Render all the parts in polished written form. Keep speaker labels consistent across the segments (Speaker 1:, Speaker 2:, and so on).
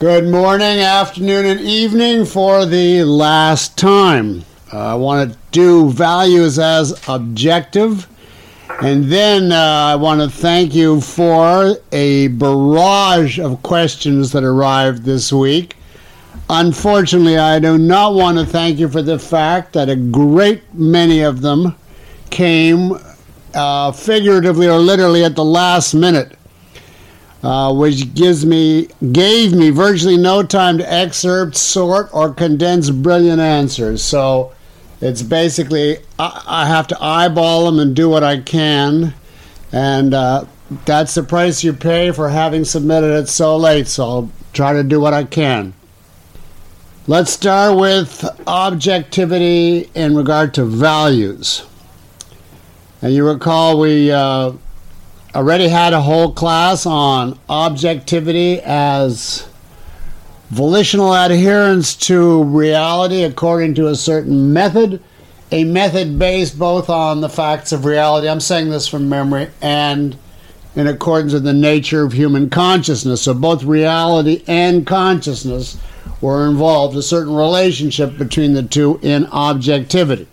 Speaker 1: Good morning, afternoon, and evening for the last time. I want to do values as objective. And then I want to thank you for a barrage of questions that arrived this week. Unfortunately, I do not want to thank you for the fact that a great many of them came figuratively or literally at the last minute. Which gave me virtually no time to excerpt, sort, or condense brilliant answers. So it's basically, I have to eyeball them and do what I can. And that's the price you pay for having submitted it so late. So I'll try to do what I can. Let's start with objectivity in regard to values. And you recall we already had a whole class on objectivity as volitional adherence to reality according to a certain method, a method based both on the facts of reality, I'm saying this from memory, and in accordance with the nature of human consciousness. So both reality and consciousness were involved, a certain relationship between the two in objectivity.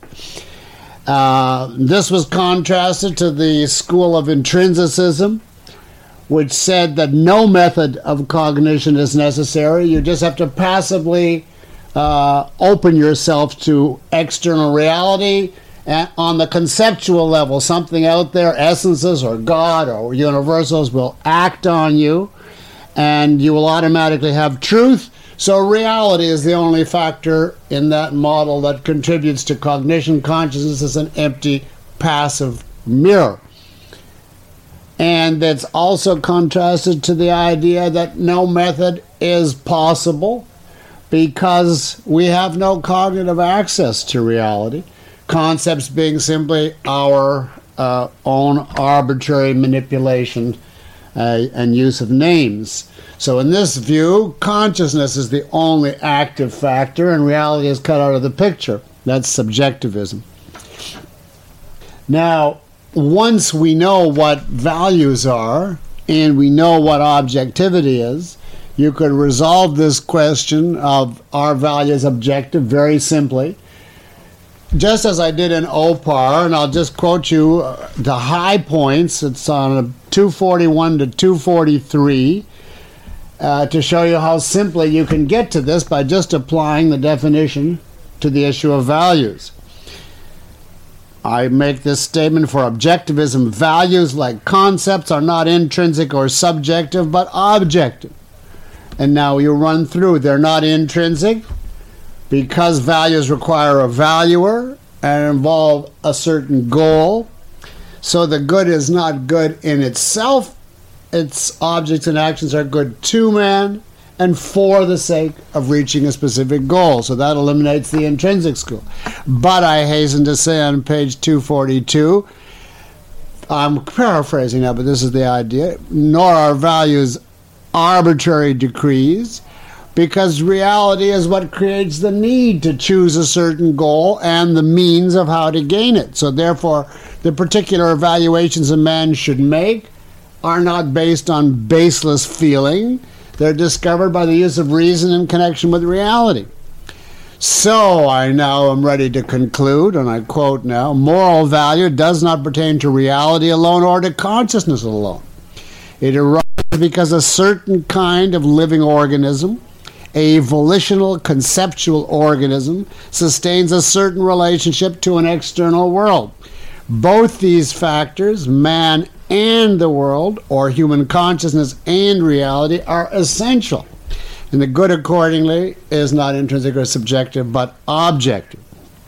Speaker 1: This was contrasted to the school of intrinsicism, which said that no method of cognition is necessary. You just have to passively open yourself to external reality and on the conceptual level. Something out there, essences or God or universals, will act on you, and you will automatically have truth. So reality is the only factor in that model that contributes to cognition. Consciousness is an empty, passive mirror. And that's also contrasted to the idea that no method is possible because we have no cognitive access to reality, concepts being simply our own arbitrary manipulation and use of names. So in this view, consciousness is the only active factor and reality is cut out of the picture. That's subjectivism. Now, once we know what values are and we know what objectivity is, you could resolve this question of are values objective very simply. Just as I did in OPAR, and I'll just quote you the high points. It's on 241 to 243 to show you how simply you can get to this by just applying the definition to the issue of values. I make this statement for objectivism. Values, like concepts, are not intrinsic or subjective, but objective. And now you run through. They're not intrinsic because values require a valuer and involve a certain goal. So the good is not good in itself. Its objects and actions are good to man and for the sake of reaching a specific goal. So that eliminates the intrinsic school. But I hasten to say on page 242, I'm paraphrasing now, but this is the idea, nor are values arbitrary decrees, because reality is what creates the need to choose a certain goal and the means of how to gain it. So therefore, the particular evaluations a man should make are not based on baseless feeling. They're discovered by the use of reason in connection with reality. So I now am ready to conclude, and I quote now, moral value does not pertain to reality alone or to consciousness alone. It arises because a certain kind of living organism, a volitional conceptual organism, sustains a certain relationship to an external world. Both these factors, man and the world, or human consciousness and reality, are essential. And the good, accordingly, is not intrinsic or subjective, but objective.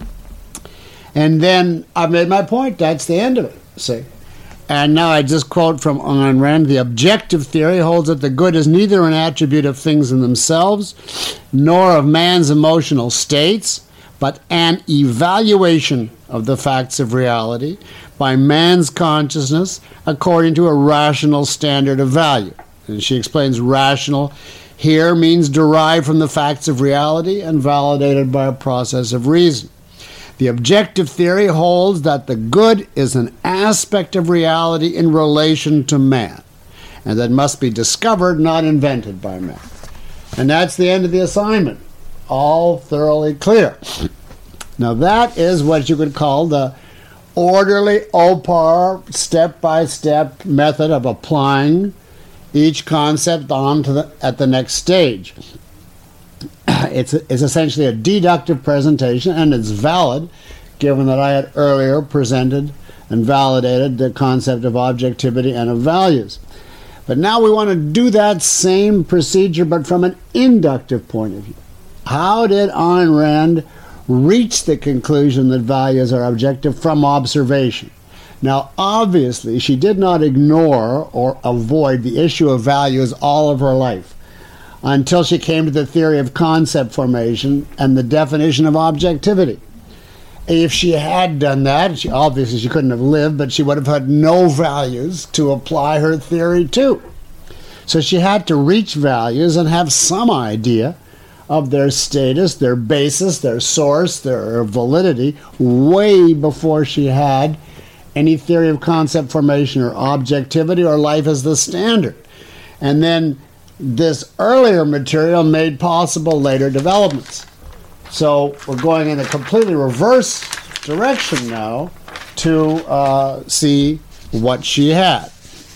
Speaker 1: And then I've made my point. That's the end of it, see? And now I just quote from Ayn Rand, the objective theory holds that the good is neither an attribute of things in themselves, nor of man's emotional states, but an evaluation of the facts of reality by man's consciousness according to a rational standard of value. And she explains rational here means derived from the facts of reality and validated by a process of reason. The objective theory holds that the good is an aspect of reality in relation to man, and that must be discovered, not invented by man. And that's the end of the assignment. All thoroughly clear. Now that is what you could call the orderly OPAR step-by-step method of applying each concept on to at the next stage. It's essentially a deductive presentation, and it's valid given that I had earlier presented and validated the concept of objectivity and of values. But now we want to do that same procedure but from an inductive point of view. How did Ayn Rand reach the conclusion that values are objective from observation? Now, obviously, she did not ignore or avoid the issue of values all of her life until she came to the theory of concept formation and the definition of objectivity. If she had done that, obviously she couldn't have lived, but she would have had no values to apply her theory to. So she had to reach values and have some idea of their status, their basis, their source, their validity, way before she had any theory of concept formation or objectivity or life as the standard. And then this earlier material made possible later developments. So we're going in a completely reverse direction now to see what she had.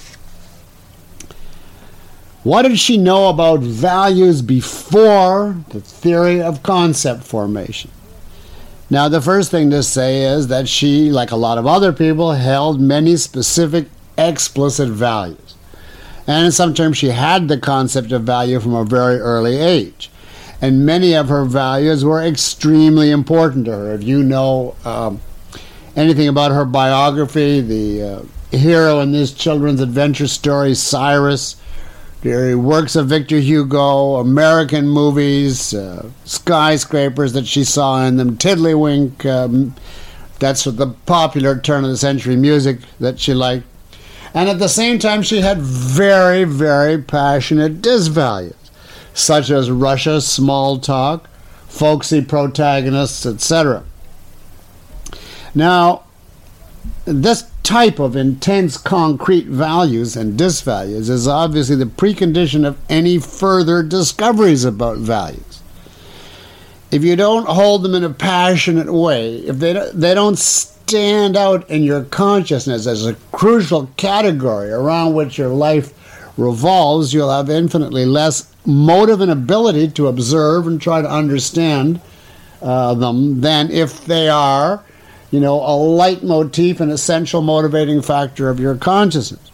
Speaker 1: What did she know about values before the theory of concept formation? Now, the first thing to say is that she, like a lot of other people, held many specific explicit values. And in some terms, she had the concept of value from a very early age. And many of her values were extremely important to her. If you know anything about her biography, the hero in this children's adventure story, Cyrus, the works of Victor Hugo, American movies, skyscrapers that she saw in them, Tiddlywink, that's the popular turn-of-the-century music that she liked. And at the same time, she had very, very passionate disvalues, such as Russia, small talk, folksy protagonists, etc. Now, this type of intense concrete values and disvalues is obviously the precondition of any further discoveries about values. If you don't hold them in a passionate way, if they don't stand out in your consciousness as a crucial category around which your life revolves, you'll have infinitely less motive and ability to observe and try to understand them than if they are, a leitmotif, an essential motivating factor of your consciousness.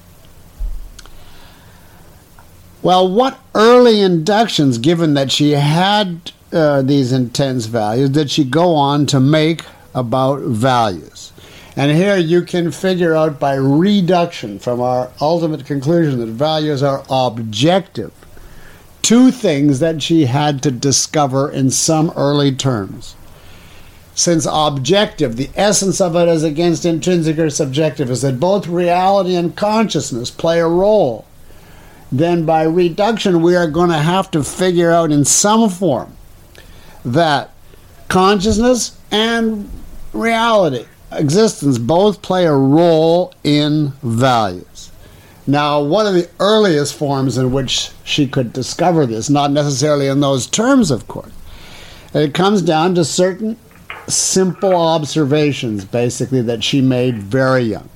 Speaker 1: Well, what early inductions, given that she had these intense values, did she go on to make about values? And here you can figure out by reduction from our ultimate conclusion that values are objective, two things that she had to discover in some early terms. Since objective, the essence of it is against intrinsic or subjective, is that both reality and consciousness play a role. Then by reduction, we are going to have to figure out in some form that consciousness and reality, existence, both play a role in values. Now, one of the earliest forms in which she could discover this, not necessarily in those terms, of course, it comes down to certain simple observations, basically, that she made very young.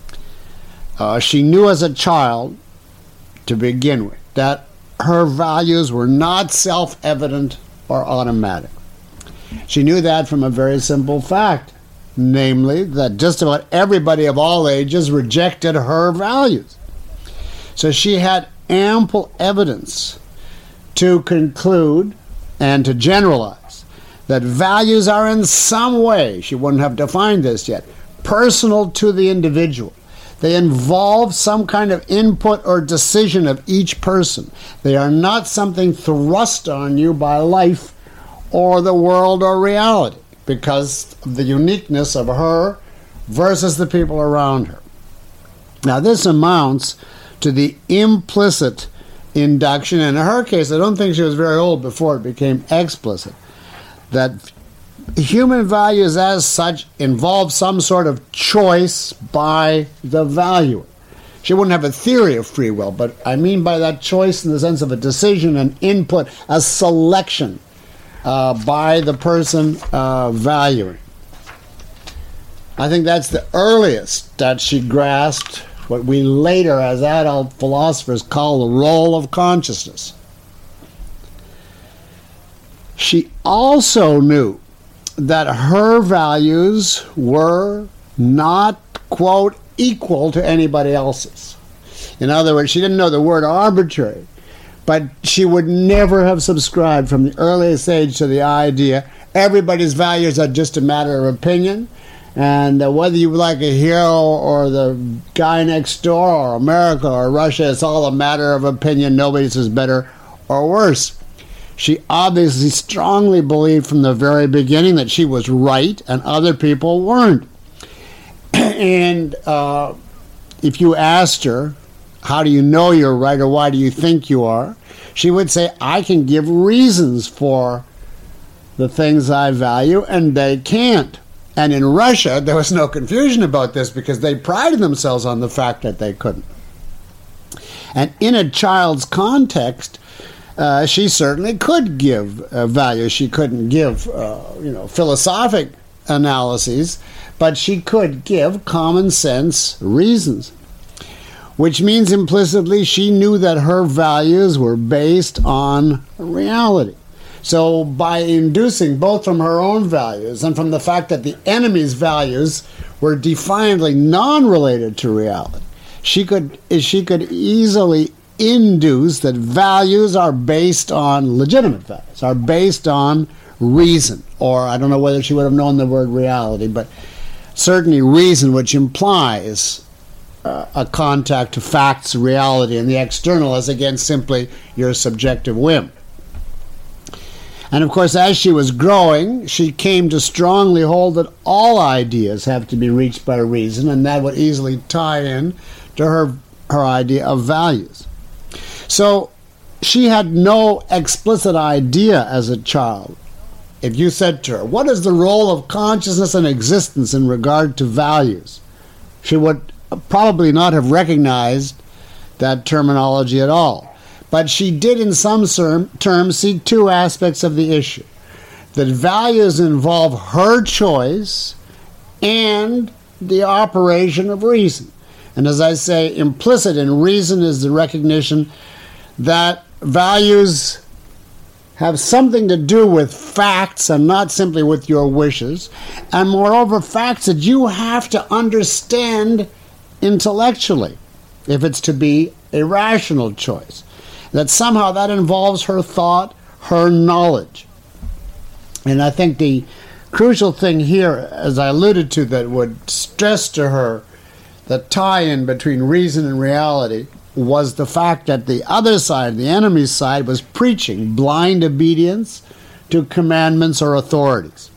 Speaker 1: She knew as a child, to begin with, that her values were not self-evident or automatic. She knew that from a very simple fact, namely that just about everybody of all ages rejected her values. So she had ample evidence to conclude and to generalize that values are in some way, she wouldn't have defined this yet, personal to the individual. They involve some kind of input or decision of each person. They are not something thrust on you by life or the world or reality because of the uniqueness of her versus the people around her. Now, this amounts to the implicit induction. In her case, I don't think she was very old before it became explicit, that human values as such involve some sort of choice by the valuer. She wouldn't have a theory of free will, but I mean by that choice in the sense of a decision, an input, a selection by the person valuing. I think that's the earliest that she grasped what we later, as adult philosophers, call the role of consciousness. She also knew that her values were not, quote, equal to anybody else's. In other words, she didn't know the word arbitrary, but she would never have subscribed from the earliest age to the idea everybody's values are just a matter of opinion, and whether you like a hero or the guy next door or America or Russia, it's all a matter of opinion. Nobody says better or worse. She obviously strongly believed from the very beginning that she was right and other people weren't. And if you asked her, how do you know you're right or why do you think you are? She would say, I can give reasons for the things I value and they can't. And in Russia, there was no confusion about this because they prided themselves on the fact that they couldn't. And in a child's context, she certainly could give value. She couldn't give, philosophic analyses, but she could give common sense reasons, which means implicitly she knew that her values were based on reality. So by inducing both from her own values and from the fact that the enemy's values were defiantly non-related to reality, she could easily induce that values are based on legitimate values, are based on reason, or I don't know whether she would have known the word reality, but certainly reason, which implies a contact to facts, reality, and the external as against simply your subjective whim. And of course, as she was growing, she came to strongly hold that all ideas have to be reached by reason, and that would easily tie in to her idea of values. So she had no explicit idea as a child. If you said to her, what is the role of consciousness and existence in regard to values? She would probably not have recognized that terminology at all. But she did in some terms see two aspects of the issue. That values involve her choice and the operation of reason. And as I say, implicit in reason is the recognition that values have something to do with facts and not simply with your wishes. And moreover, facts that you have to understand intellectually if it's to be a rational choice. That somehow that involves her thought, her knowledge. And I think the crucial thing here, as I alluded to, that would stress to her the tie-in between reason and reality was the fact that the other side, the enemy's side, was preaching blind obedience to commandments or authorities.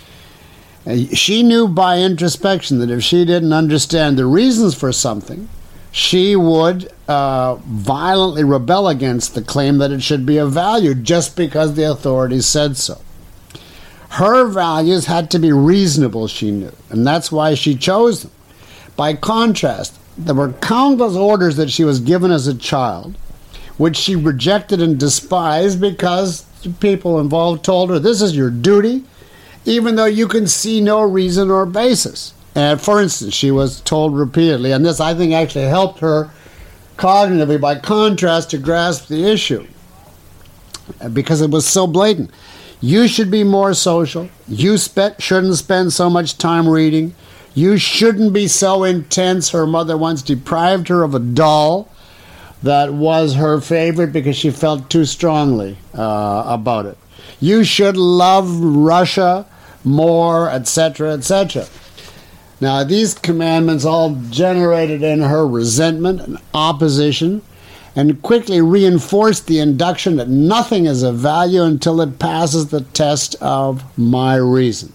Speaker 1: She knew by introspection that if she didn't understand the reasons for something, she would violently rebel against the claim that it should be of value just because the authorities said so. Her values had to be reasonable, she knew, and that's why she chose them. By contrast, there were countless orders that she was given as a child, which she rejected and despised because the people involved told her, this is your duty, even though you can see no reason or basis. And for instance, she was told repeatedly, and this I think actually helped her cognitively by contrast to grasp the issue, because it was so blatant. You should be more social. You shouldn't spend so much time reading. You shouldn't be so intense. Her mother once deprived her of a doll that was her favorite because she felt too strongly about it. You should love Russia more, etc., etc. Now, these commandments all generated in her resentment and opposition and quickly reinforced the induction that nothing is of value until it passes the test of my reason.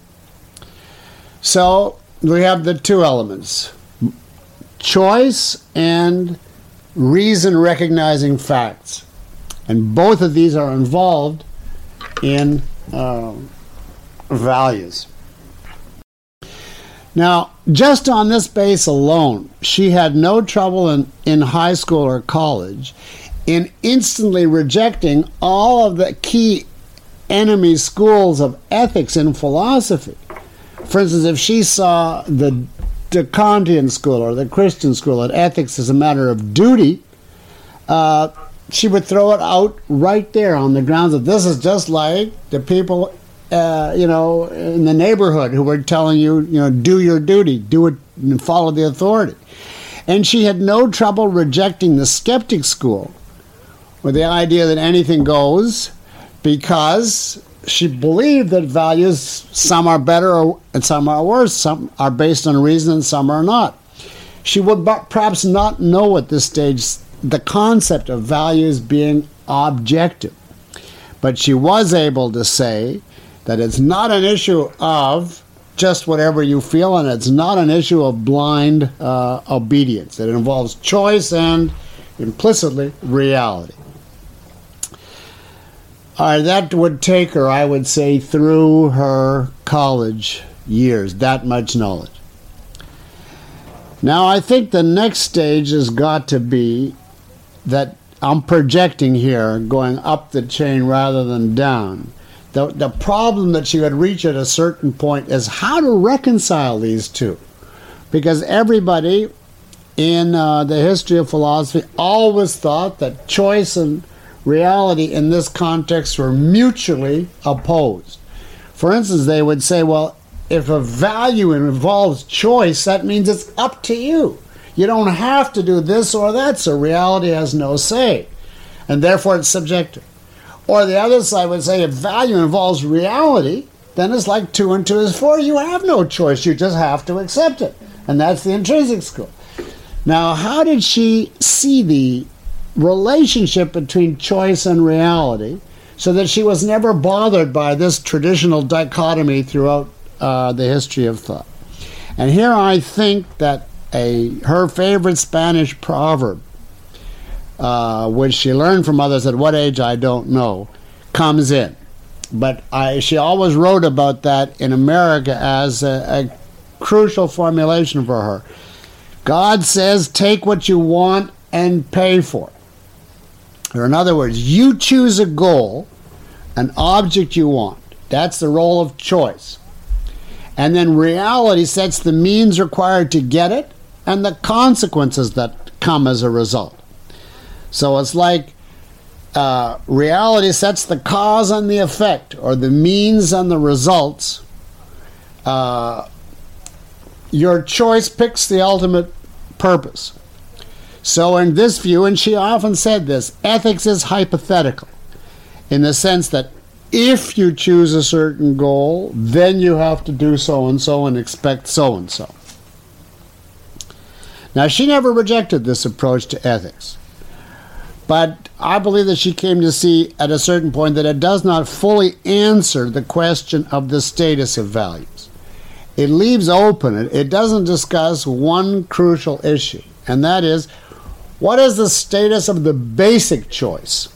Speaker 1: So, we have the two elements, choice and reason recognizing facts. And both of these are involved in values. Now, just on this base alone, she had no trouble in high school or college in instantly rejecting all of the key enemy schools of ethics and philosophy. For instance, if she saw the Kantian school or the Christian school that ethics is a matter of duty, she would throw it out right there on the grounds that this is just like the people in the neighborhood who were telling you, do your duty, do it and follow the authority. And she had no trouble rejecting the skeptic school with the idea that anything goes, because she believed that values, some are better and some are worse, some are based on reason and some are not. She would perhaps not know at this stage the concept of values being objective, but she was able to say that it's not an issue of just whatever you feel, and it's not an issue of blind obedience. It involves choice and, implicitly, reality. All right, that would take her, I would say, through her college years, that much knowledge. Now, I think the next stage has got to be that I'm projecting here, going up the chain rather than down. The problem that she would reach at a certain point is how to reconcile these two. Because everybody in the history of philosophy always thought that choice and reality in this context were mutually opposed. For instance, they would say, well, if a value involves choice, that means it's up to you. You don't have to do this or that, so reality has no say, and therefore it's subjective. Or the other side would say if value involves reality, then it's like 2 and 2 is 4. You have no choice. You just have to accept it. And that's the intrinsic school. Now, how did she see the relationship between choice and reality so that she was never bothered by this traditional dichotomy throughout the history of thought? And here I think that her favorite Spanish proverb, which she learned from others at what age I don't know, comes in. But she always wrote about that in America as a crucial formulation for her. God says, take what you want and pay for it. Or in other words, you choose a goal, an object you want. That's the role of choice. And then reality sets the means required to get it and the consequences that come as a result. So it's like reality sets the cause and the effect, or the means and the results. Your choice picks the ultimate purpose. So in this view, and she often said this, ethics is hypothetical, in the sense that if you choose a certain goal, then you have to do so and expect so-and-so. Now, she never rejected this approach to ethics. But I believe that she came to see at a certain point that it does not fully answer the question of the status of values. It leaves open, it doesn't discuss one crucial issue, and that is, what is the status of the basic choice?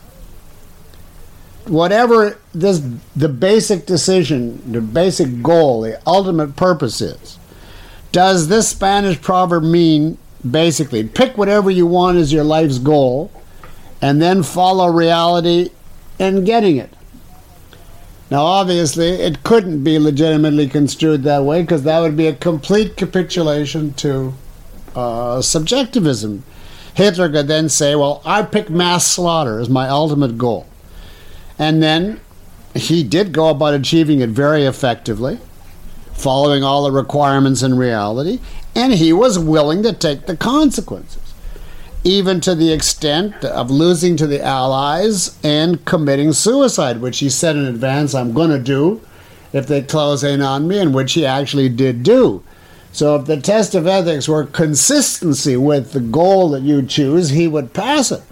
Speaker 1: Whatever the basic decision, the basic goal, the ultimate purpose is, does this Spanish proverb mean basically pick whatever you want as your life's goal and then follow reality in getting it? Now, obviously, it couldn't be legitimately construed that way, because that would be a complete capitulation to subjectivism. Hitler could then say, well, I pick mass slaughter as my ultimate goal. And then he did go about achieving it very effectively, following all the requirements in reality, and he was willing to take the consequences, even to the extent of losing to the Allies and committing suicide, which he said in advance, I'm going to do if they close in on me, and which he actually did do. So if the test of ethics were consistency with the goal that you choose, he would pass it.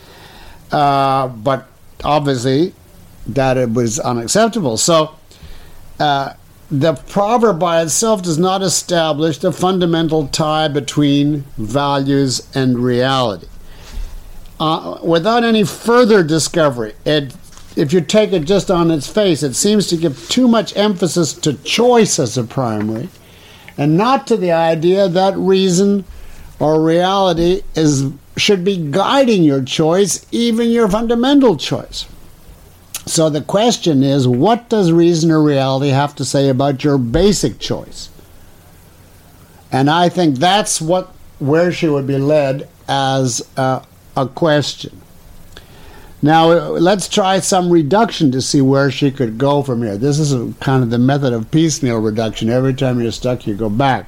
Speaker 1: But obviously, that it was unacceptable. So the proverb by itself does not establish the fundamental tie between values and reality. Without any further discovery, if you take it just on its face, it seems to give too much emphasis to choice as a primary, and not to the idea that reason or reality should be guiding your choice, even your fundamental choice. So the question is, what does reason or reality have to say about your basic choice? And I think that's where she would be led as a question. Now, let's try some reduction to see where she could go from here. This is kind of the method of piecemeal reduction. Every time you're stuck, you go back.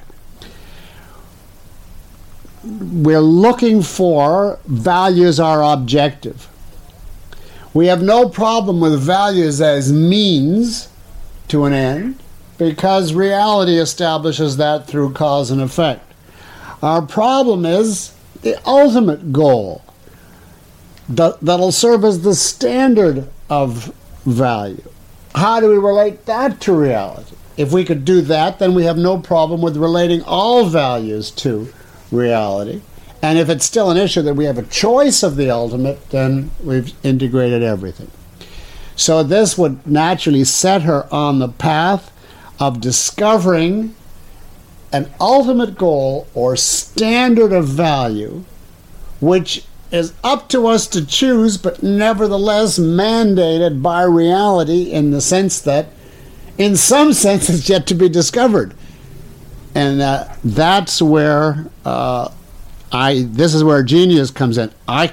Speaker 1: We're looking for values are objective. We have no problem with values as means to an end, because reality establishes that through cause and effect. Our problem is the ultimate goal that'll serve as the standard of value. How do we relate that to reality? If we could do that, then we have no problem with relating all values to reality. And if it's still an issue that we have a choice of the ultimate, then we've integrated everything. So this would naturally set her on the path of discovering an ultimate goal or standard of value, which is up to us to choose, but nevertheless mandated by reality, in the sense that, in some sense, it's yet to be discovered. And that's where this is where genius comes in. I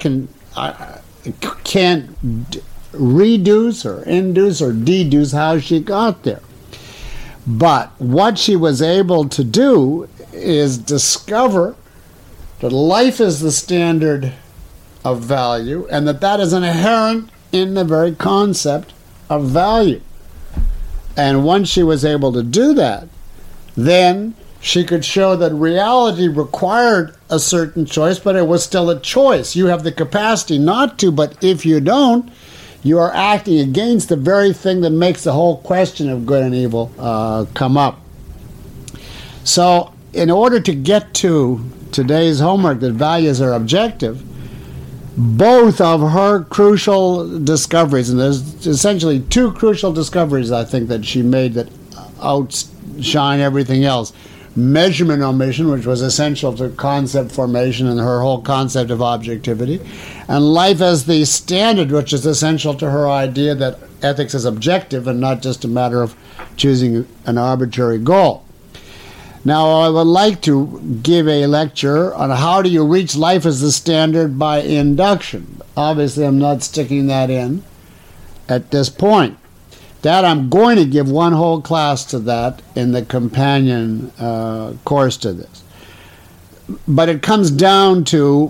Speaker 1: can't reduce or induce or deduce how she got there. But what she was able to do is discover that life is the standard of value, and that is inherent in the very concept of value. And once she was able to do that, then she could show that reality required a certain choice, but it was still a choice. You have the capacity not to, but if you don't, you are acting against the very thing that makes the whole question of good and evil come up. So in order to get to today's homework, that values are objective, both of her crucial discoveries, and there's essentially two crucial discoveries, I think, that she made that outshine everything else. Measurement omission, which was essential to concept formation and her whole concept of objectivity, and life as the standard, which is essential to her idea that ethics is objective and not just a matter of choosing an arbitrary goal. Now, I would like to give a lecture on how do you reach life as the standard by induction. Obviously, I'm not sticking that in at this point. That I'm going to give one whole class to that in the companion course to this. But it comes down to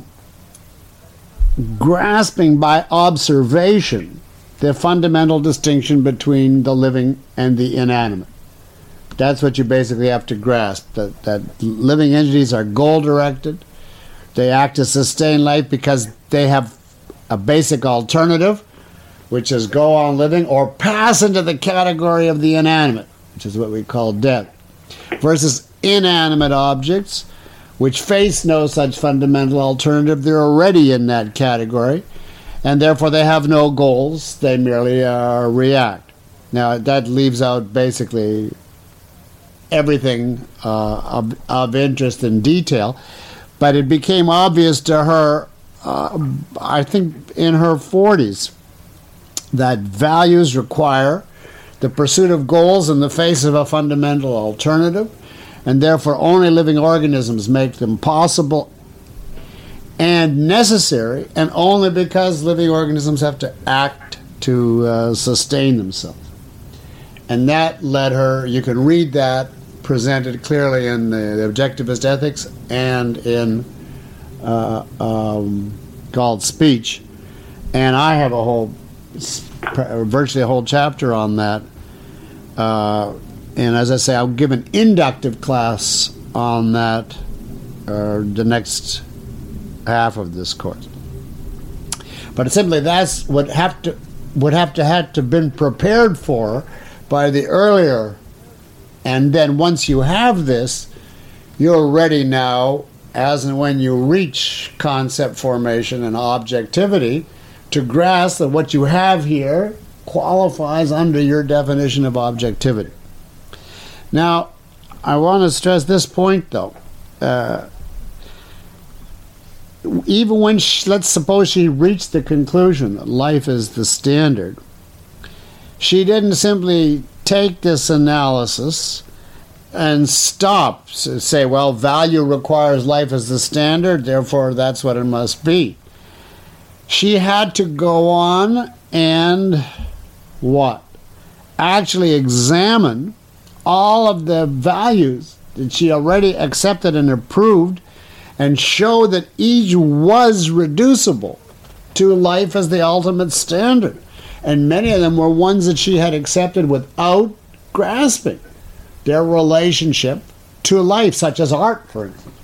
Speaker 1: grasping by observation the fundamental distinction between the living and the inanimate. That's what you basically have to grasp, that living entities are goal-directed. They act to sustain life because they have a basic alternative, which is go on living or pass into the category of the inanimate, which is what we call death, versus inanimate objects, which face no such fundamental alternative. They're already in that category, and therefore they have no goals. They merely react. Now, that leaves out basically everything of interest in detail, but it became obvious to her, I think in her 40s, that values require the pursuit of goals in the face of a fundamental alternative, and therefore only living organisms make them possible and necessary, and only because living organisms have to act to sustain themselves. And that led her, you can read that presented clearly in the Objectivist Ethics and in called Speech. And I have virtually a whole chapter on that. And as I say, I'll give an inductive class on that the next half of this course. But simply that's would have to been prepared for by the earlier. And then once you have this, you're ready now, as and when you reach concept formation and objectivity, to grasp that what you have here qualifies under your definition of objectivity. Now, I want to stress this point, though. Even when, let's suppose she reached the conclusion that life is the standard, she didn't simply take this analysis and stop, say, well, value requires life as the standard, therefore that's what it must be. She had to go on and what? Actually examine all of the values that she already accepted and approved and show that each was reducible to life as the ultimate standard. And many of them were ones that she had accepted without grasping their relationship to life, such as art, for instance.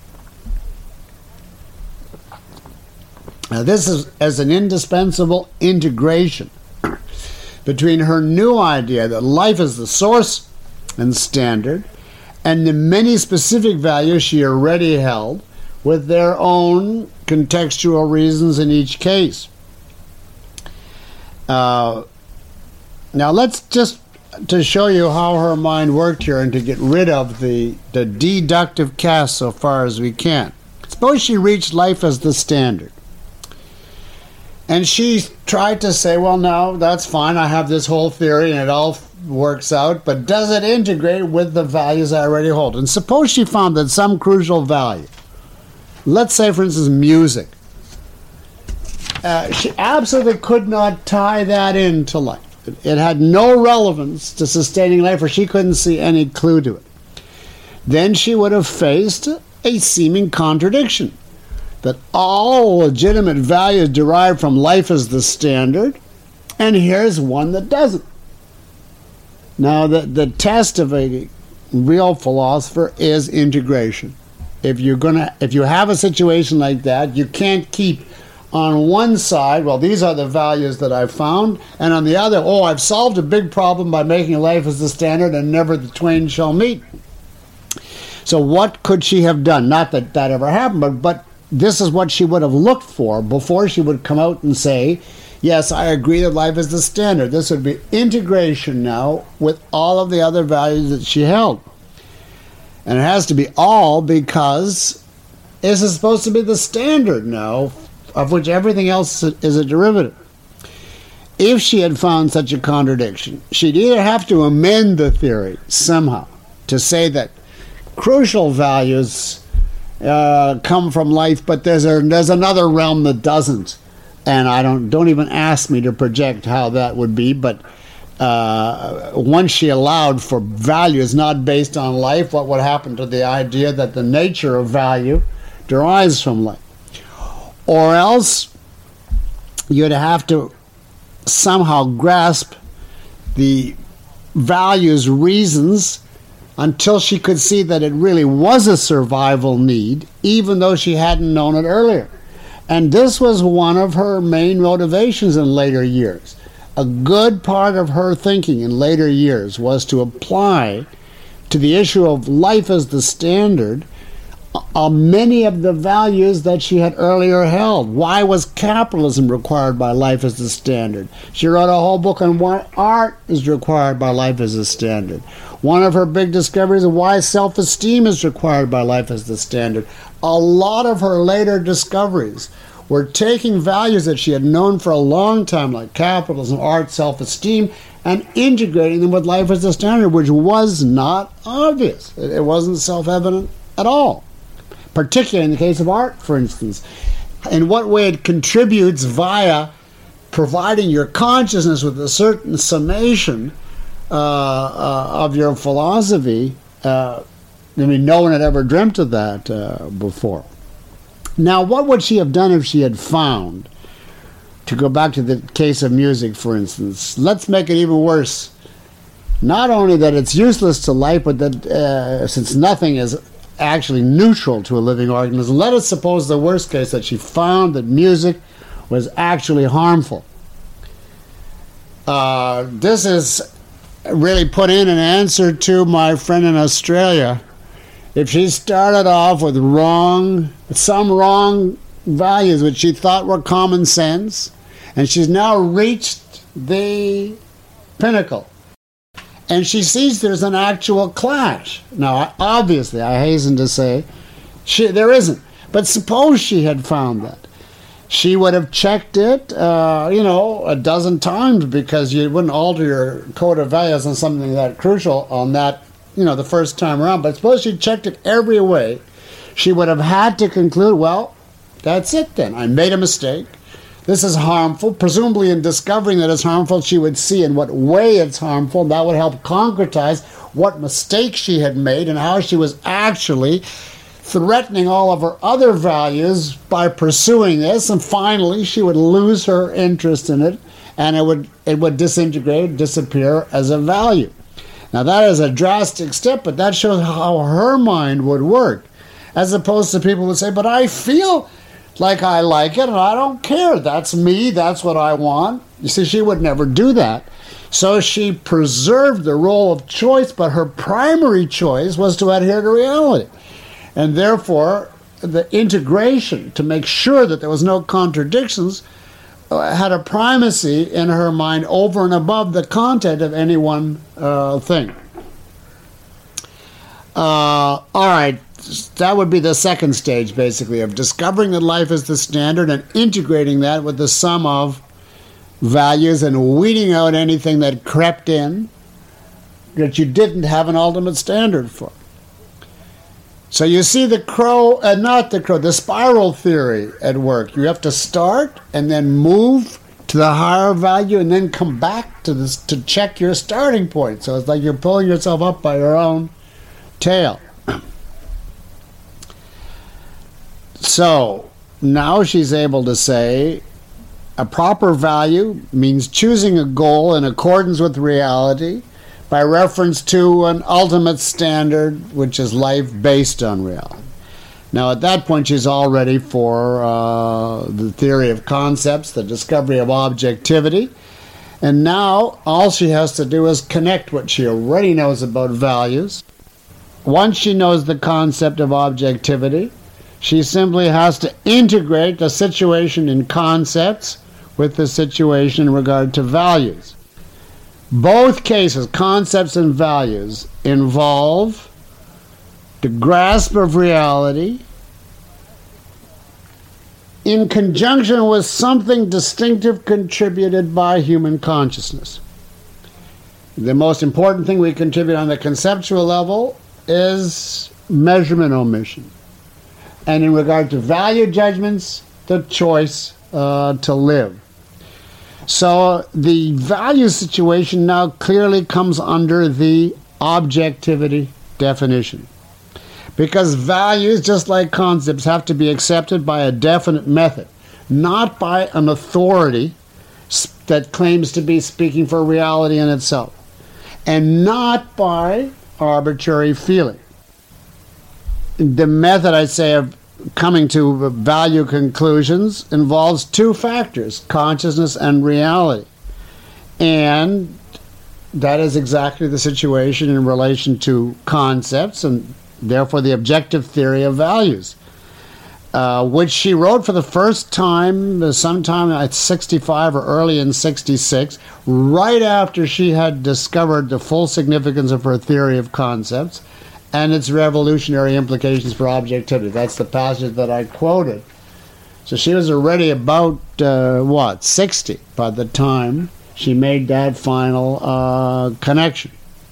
Speaker 1: Now, this is as an indispensable integration between her new idea that life is the source and standard and the many specific values she already held with their own contextual reasons in each case. Now let's just, to show you how her mind worked here and to get rid of the deductive cast so far as we can. Suppose she reached life as the standard. And she tried to say, well, no, that's fine. I have this whole theory and it all works out, but does it integrate with the values I already hold? And suppose she found that some crucial value, let's say, for instance, music, she absolutely could not tie that into life. It had no relevance to sustaining life, or she couldn't see any clue to it. Then she would have faced a seeming contradiction, that all legitimate values derive from life as the standard, and here's one that doesn't. Now, the test of a real philosopher is integration. If you have a situation like that, you can't keep on one side, well, these are the values that I've found, and on the other, oh, I've solved a big problem by making life as the standard, and never the twain shall meet. So what could she have done? Not that that ever happened, but this is what she would have looked for before she would come out and say, yes, I agree that life is the standard. This would be integration now with all of the other values that she held. And it has to be all because this is supposed to be the standard now, of which everything else is a derivative. If she had found such a contradiction, she'd either have to amend the theory somehow to say that crucial values come from life, but there's another realm that doesn't. And don't even ask me to project how that would be, but once she allowed for values not based on life, what would happen to the idea that the nature of value derives from life? Or else you'd have to somehow grasp the value's reasons until she could see that it really was a survival need, even though she hadn't known it earlier. And this was one of her main motivations in later years. A good part of her thinking in later years was to apply to the issue of life as the standard many of the values that she had earlier held. Why was capitalism required by life as the standard? She wrote a whole book on why art is required by life as the standard. One of her big discoveries is why self-esteem is required by life as the standard. A lot of her later discoveries were taking values that she had known for a long time, like capitalism, art, self-esteem, and integrating them with life as the standard, which was not obvious. It wasn't self-evident at all. Particularly in the case of art, for instance. In what way it contributes via providing your consciousness with a certain summation of your philosophy. No one had ever dreamt of that before. Now, what would she have done if she had found, to go back to the case of music, for instance, let's make it even worse. Not only that it's useless to life, but that since nothing is actually neutral to a living organism, let us suppose the worst case, that she found that music was actually harmful. This is really put in an answer to my friend in Australia. If she started off with some wrong values which she thought were common sense, and she's now reached the pinnacle, and she sees there's an actual clash. Now, obviously, I hasten to say, there isn't. But suppose she had found that. She would have checked it, a dozen times, because you wouldn't alter your code of values on something that crucial on that, the first time around. But suppose she checked it every way, she would have had to conclude, well, that's it then. I made a mistake. This is harmful. Presumably in discovering that it's harmful, she would see in what way it's harmful. That would help concretize what mistake she had made and how she was actually threatening all of her other values by pursuing this. And finally, she would lose her interest in it, and it would disintegrate, disappear as a value. Now, that is a drastic step, but that shows how her mind would work, as opposed to people who would say, but I feel like I like it, and I don't care. That's me. That's what I want. You see, she would never do that. So she preserved the role of choice, but her primary choice was to adhere to reality. And therefore, the integration, to make sure that there was no contradictions, had a primacy in her mind over and above the content of any one thing. All right. That would be the second stage, basically, of discovering that life is the standard and integrating that with the sum of values and weeding out anything that crept in that you didn't have an ultimate standard for. So you see the spiral theory at work. You have to start and then move to the higher value and then come back to this to check your starting point. So it's like you're pulling yourself up by your own tail. So now she's able to say a proper value means choosing a goal in accordance with reality by reference to an ultimate standard, which is life based on reality. Now at that point she's all ready for the theory of concepts, the discovery of objectivity, and now all she has to do is connect what she already knows about values. Once she knows the concept of objectivity, she simply has to integrate the situation in concepts with the situation in regard to values. Both cases, concepts and values, involve the grasp of reality in conjunction with something distinctive contributed by human consciousness. The most important thing we contribute on the conceptual level is measurement omission. And in regard to value judgments, the choice to live. So the value situation now clearly comes under the objectivity definition. Because values, just like concepts, have to be accepted by a definite method, not by an authority that claims to be speaking for reality in itself, and not by arbitrary feeling. The method, I say, of coming to value conclusions involves two factors, consciousness and reality. And that is exactly the situation in relation to concepts and therefore the objective theory of values, which she wrote for the first time sometime at 65 or early in 66, right after she had discovered the full significance of her theory of concepts and its revolutionary implications for objectivity. That's the passage that I quoted. So she was already about, 60 by the time she made that final connection.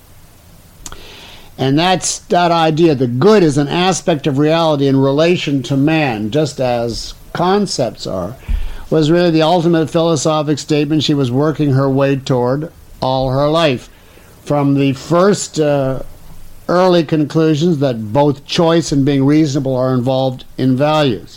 Speaker 1: And that's that idea. The good is an aspect of reality in relation to man, just as concepts are, was really the ultimate philosophic statement she was working her way toward all her life. From the first early conclusions that both choice and being reasonable are involved in values.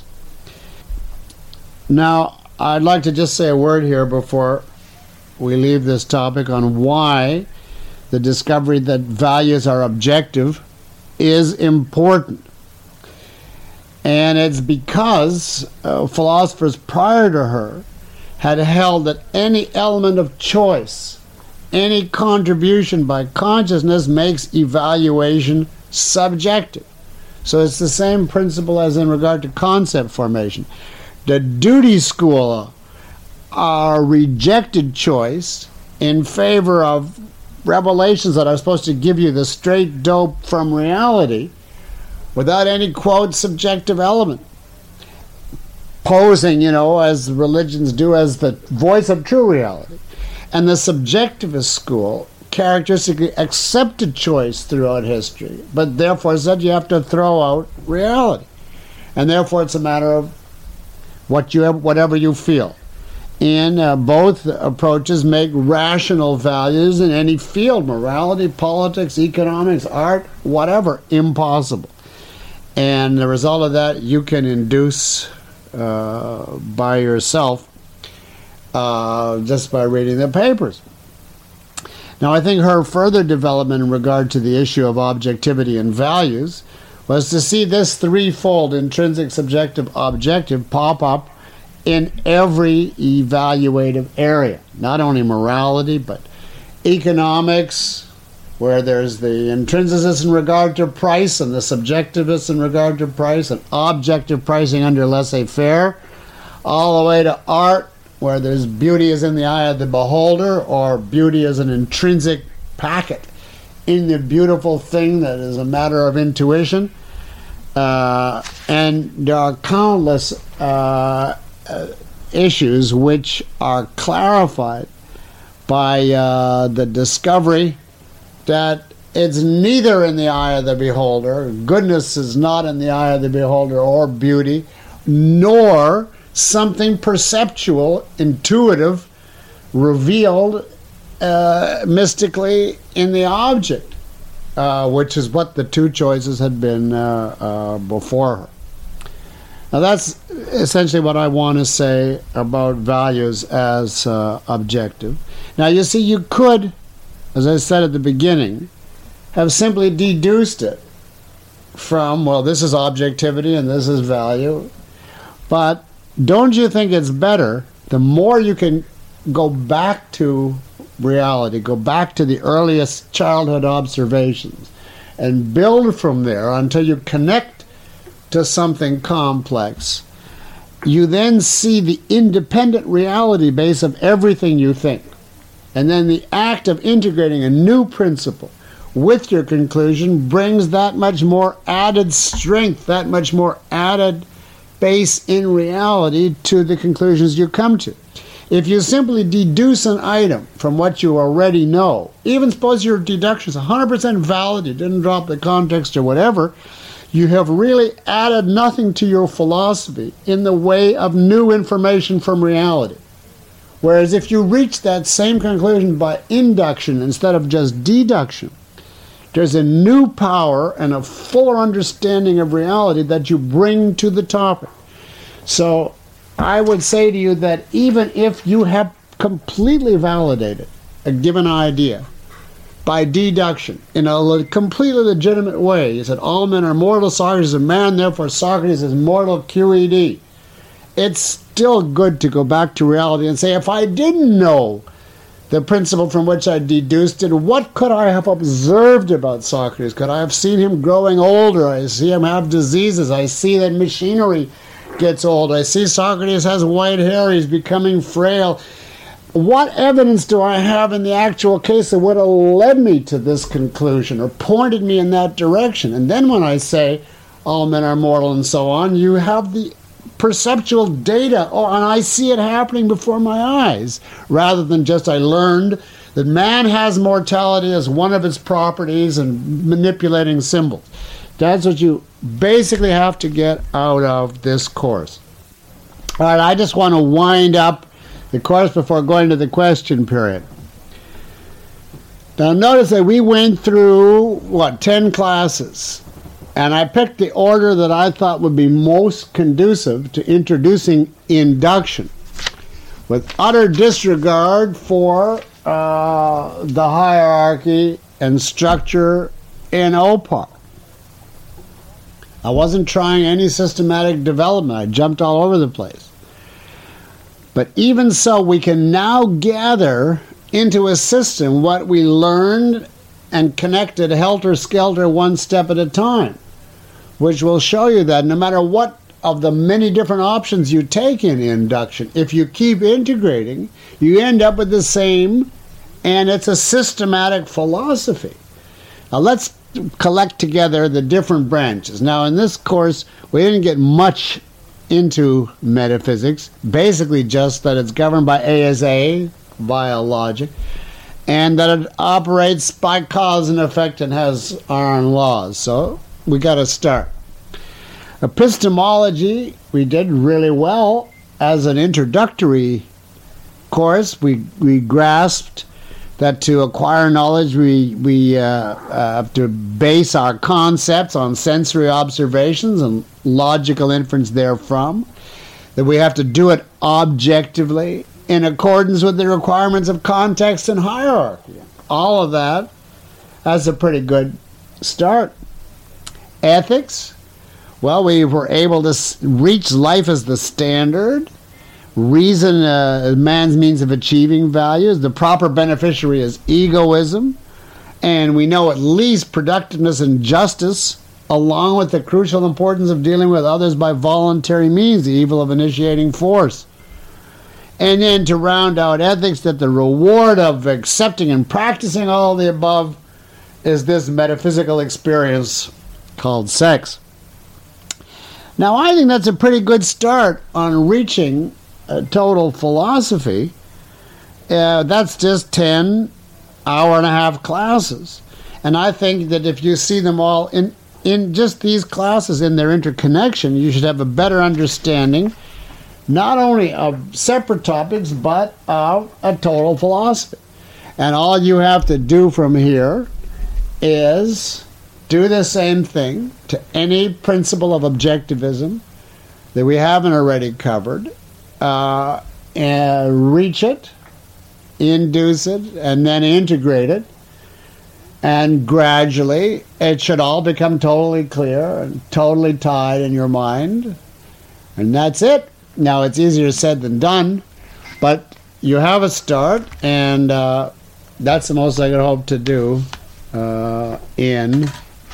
Speaker 1: Now, I'd like to just say a word here before we leave this topic on why the discovery that values are objective is important. And it's because philosophers prior to her had held that any element of choice, any contribution by consciousness, makes evaluation subjective. So it's the same principle as in regard to concept formation. The duty school rejected choice in favor of revelations that are supposed to give you the straight dope from reality without any, quote, subjective element. Posing, as religions do, as the voice of true reality. And the subjectivist school characteristically accepted choice throughout history, but therefore said you have to throw out reality. And therefore it's a matter of whatever you feel. And both approaches make rational values in any field, morality, politics, economics, art, whatever, impossible. And the result of that, you can induce by yourself just by reading the papers. Now, I think her further development in regard to the issue of objectivity and values was to see this threefold intrinsic, subjective, objective pop up in every evaluative area. Not only morality, but economics, where there's the intrinsicist in regard to price and the subjectivist in regard to price and objective pricing under laissez-faire, all the way to art, where there's beauty is in the eye of the beholder, or beauty is an intrinsic packet in the beautiful thing that is a matter of intuition. And there are countless issues which are clarified by the discovery that it's neither in the eye of the beholder, goodness is not in the eye of the beholder, or beauty, nor something perceptual, intuitive, revealed mystically in the object, which is what the two choices had been before her. Now that's essentially what I want to say about values as objective. Now you see, you could, as I said at the beginning, have simply deduced it from, well, this is objectivity and this is value, but don't you think it's better, the more you can go back to reality, go back to the earliest childhood observations, and build from there until you connect to something complex, you then see the independent reality base of everything you think. And then the act of integrating a new principle with your conclusion brings that much more added strength, that much more added base in reality to the conclusions you come to. If you simply deduce an item from what you already know, even suppose your deduction is 100% valid, you didn't drop the context or whatever, you have really added nothing to your philosophy in the way of new information from reality. Whereas if you reach that same conclusion by induction instead of just deduction, there's a new power and a fuller understanding of reality that you bring to the topic. So I would say to you that even if you have completely validated a given idea by deduction in a completely legitimate way, you said all men are mortal, Socrates is a man, therefore Socrates is mortal, QED. It's still good to go back to reality and say, if I didn't know the principle from which I deduced it, what could I have observed about Socrates? Could I have seen him growing older? I see him have diseases. I see that machinery gets old. I see Socrates has white hair. He's becoming frail. What evidence do I have in the actual case that would have led me to this conclusion or pointed me in that direction? And then when I say all men are mortal and so on, you have the perceptual data, and I see it happening before my eyes, rather than just I learned that man has mortality as one of its properties and manipulating symbols. That's what you basically have to get out of this course. All right, I just want to wind up the course before going to the question period. Now notice that we went through, 10 classes. And I picked the order that I thought would be most conducive to introducing induction, with utter disregard for the hierarchy and structure in OPAR. I wasn't trying any systematic development. I jumped all over the place. But even so, we can now gather into a system what we learned and connected helter-skelter one step at a time, which will show you that no matter what of the many different options you take in induction, if you keep integrating, you end up with the same and it's a systematic philosophy. Now let's collect together the different branches. Now in this course, we didn't get much into metaphysics, basically just that it's governed by A is A, via logic, and that it operates by cause and effect and has our own laws. So we got to start. Epistemology, we did really well as an introductory course. We grasped that to acquire knowledge, we have to base our concepts on sensory observations and logical inference therefrom, that we have to do it objectively in accordance with the requirements of context and hierarchy. All of that, that's a pretty good start. Ethics, well, we were able to reach life as the standard. Reason, man's means of achieving values. The proper beneficiary is egoism. And we know at least productiveness and justice, along with the crucial importance of dealing with others by voluntary means, the evil of initiating force. And then to round out ethics, that the reward of accepting and practicing all the above is this metaphysical experience called sex. Now, I think that's a pretty good start on reaching a total philosophy. That's just 10 hour-and-a-half classes. And I think that if you see them all in just these classes in their interconnection, you should have a better understanding not only of separate topics, but of a total philosophy. And all you have to do from here is do the same thing to any principle of objectivism that we haven't already covered, and reach it, induce it, and then integrate it. And gradually, it should all become totally clear and totally tied in your mind. And that's it. Now, it's easier said than done, but you have a start, and that's the most I could hope to do in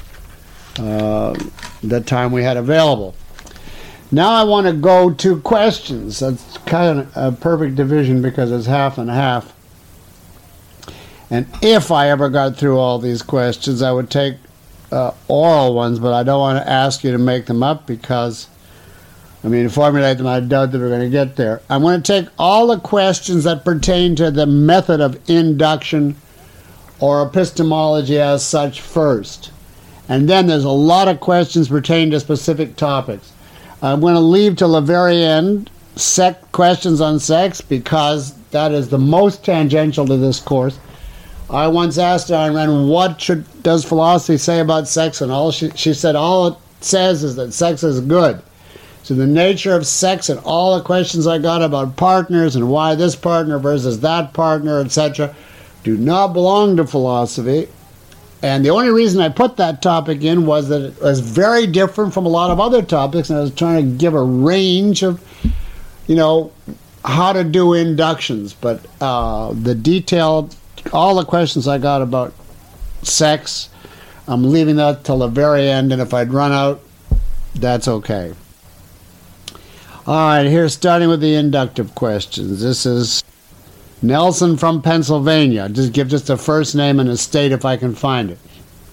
Speaker 1: the time we had available. Now I want to go to questions. That's kind of a perfect division because it's half and half. And if I ever got through all these questions, I would take oral ones, but I don't want to ask you to make them up because, formulate them. I doubt that we're going to get there. I'm going to take all the questions that pertain to the method of induction or epistemology as such first. And then there's a lot of questions pertaining to specific topics. I'm going to leave till the very end questions on sex because that is the most tangential to this course. I once asked Ayn Rand, what does philosophy say about sex? And she said all it says is that sex is good. So the nature of sex and all the questions I got about partners and why this partner versus that partner, etc., do not belong to philosophy. And the only reason I put that topic in was that it was very different from a lot of other topics, and I was trying to give a range of, how to do inductions. But the detailed, all the questions I got about sex, I'm leaving that till the very end, and if I'd run out, that's okay. All right, here, starting with the inductive questions. This is Nelson from Pennsylvania. Just give the first name and a state if I can find it.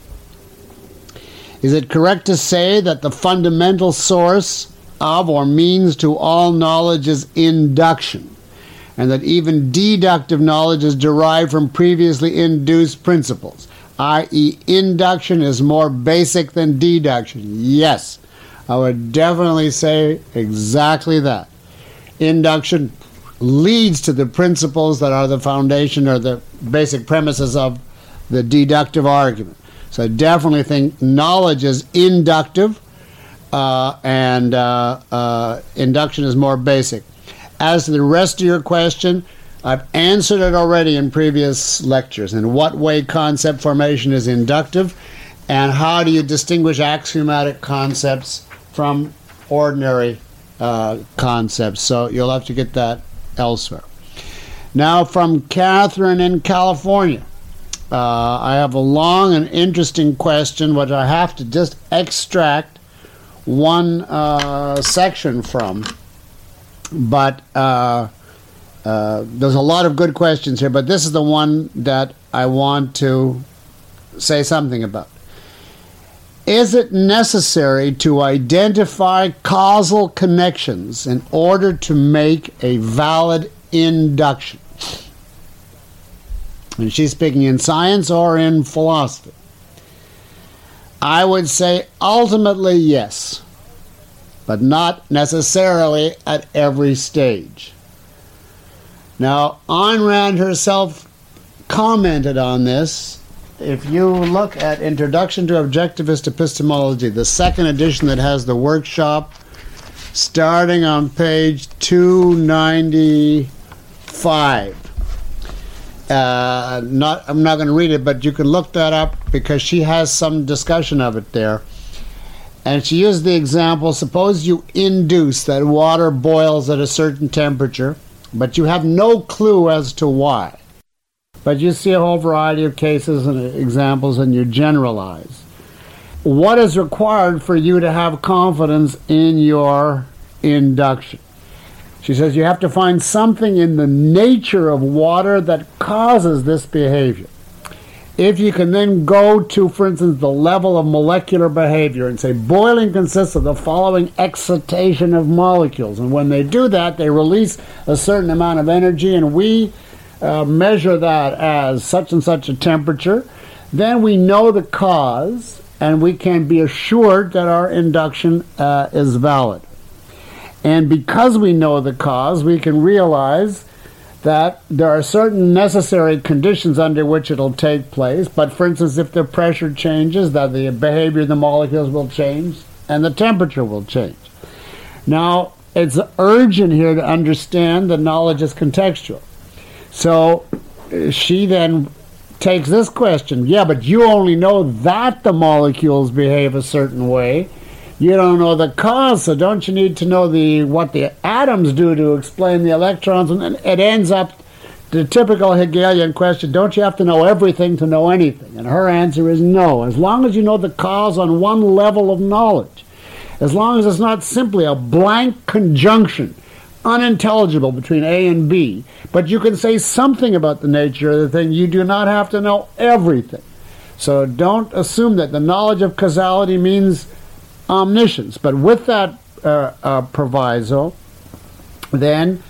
Speaker 1: Is it correct to say that the fundamental source of or means to all knowledge is induction, and that even deductive knowledge is derived from previously induced principles, i.e. induction is more basic than deduction? Yes, I would definitely say exactly that. Induction leads to the principles that are the foundation or the basic premises of the deductive argument. So I definitely think knowledge is inductive, and induction is more basic. As to the rest of your question, I've answered it already in previous lectures. In what way concept formation is inductive, and how do you distinguish axiomatic concepts from ordinary concepts? So you'll have to get that elsewhere. Now from Catherine in California. I have a long and interesting question which I have to just extract one section from. But There's a lot of good questions here, but this is the one that I want to say something about. Is it necessary to identify causal connections in order to make a valid induction? And she's speaking in science or in philosophy. I would say ultimately yes, but not necessarily at every stage. Now, Ayn Rand herself commented on this. If you look at Introduction to Objectivist Epistemology, the second edition that has the workshop, starting on page 295. I'm not going to read it, but you can look that up because she has some discussion of it there. And she used the example, suppose you induce that water boils at a certain temperature, but you have no clue as to why. But you see a whole variety of cases and examples and you generalize. What is required for you to have confidence in your induction? She says you have to find something in the nature of water that causes this behavior. If you can then go to, for instance, the level of molecular behavior and say boiling consists of the following excitation of molecules, and when they do that, they release a certain amount of energy, and we measure that as such and such a temperature, then we know the cause, and we can be assured that our induction is valid. And because we know the cause, we can realize that there are certain necessary conditions under which it'll take place. But for instance, if the pressure changes, that the behavior of the molecules will change and the temperature will change. Now, it's urgent here to understand that knowledge is contextual. So she then takes this question, yeah, but you only know that the molecules behave a certain way. You don't know the cause, so don't you need to know what the atoms do to explain the electrons? And it ends up the typical Hegelian question, don't you have to know everything to know anything? And her answer is no. As long as you know the cause on one level of knowledge, as long as it's not simply a blank conjunction, unintelligible between A and B, but you can say something about the nature of the thing, you do not have to know everything. So don't assume that the knowledge of causality means omniscience. But with that proviso, then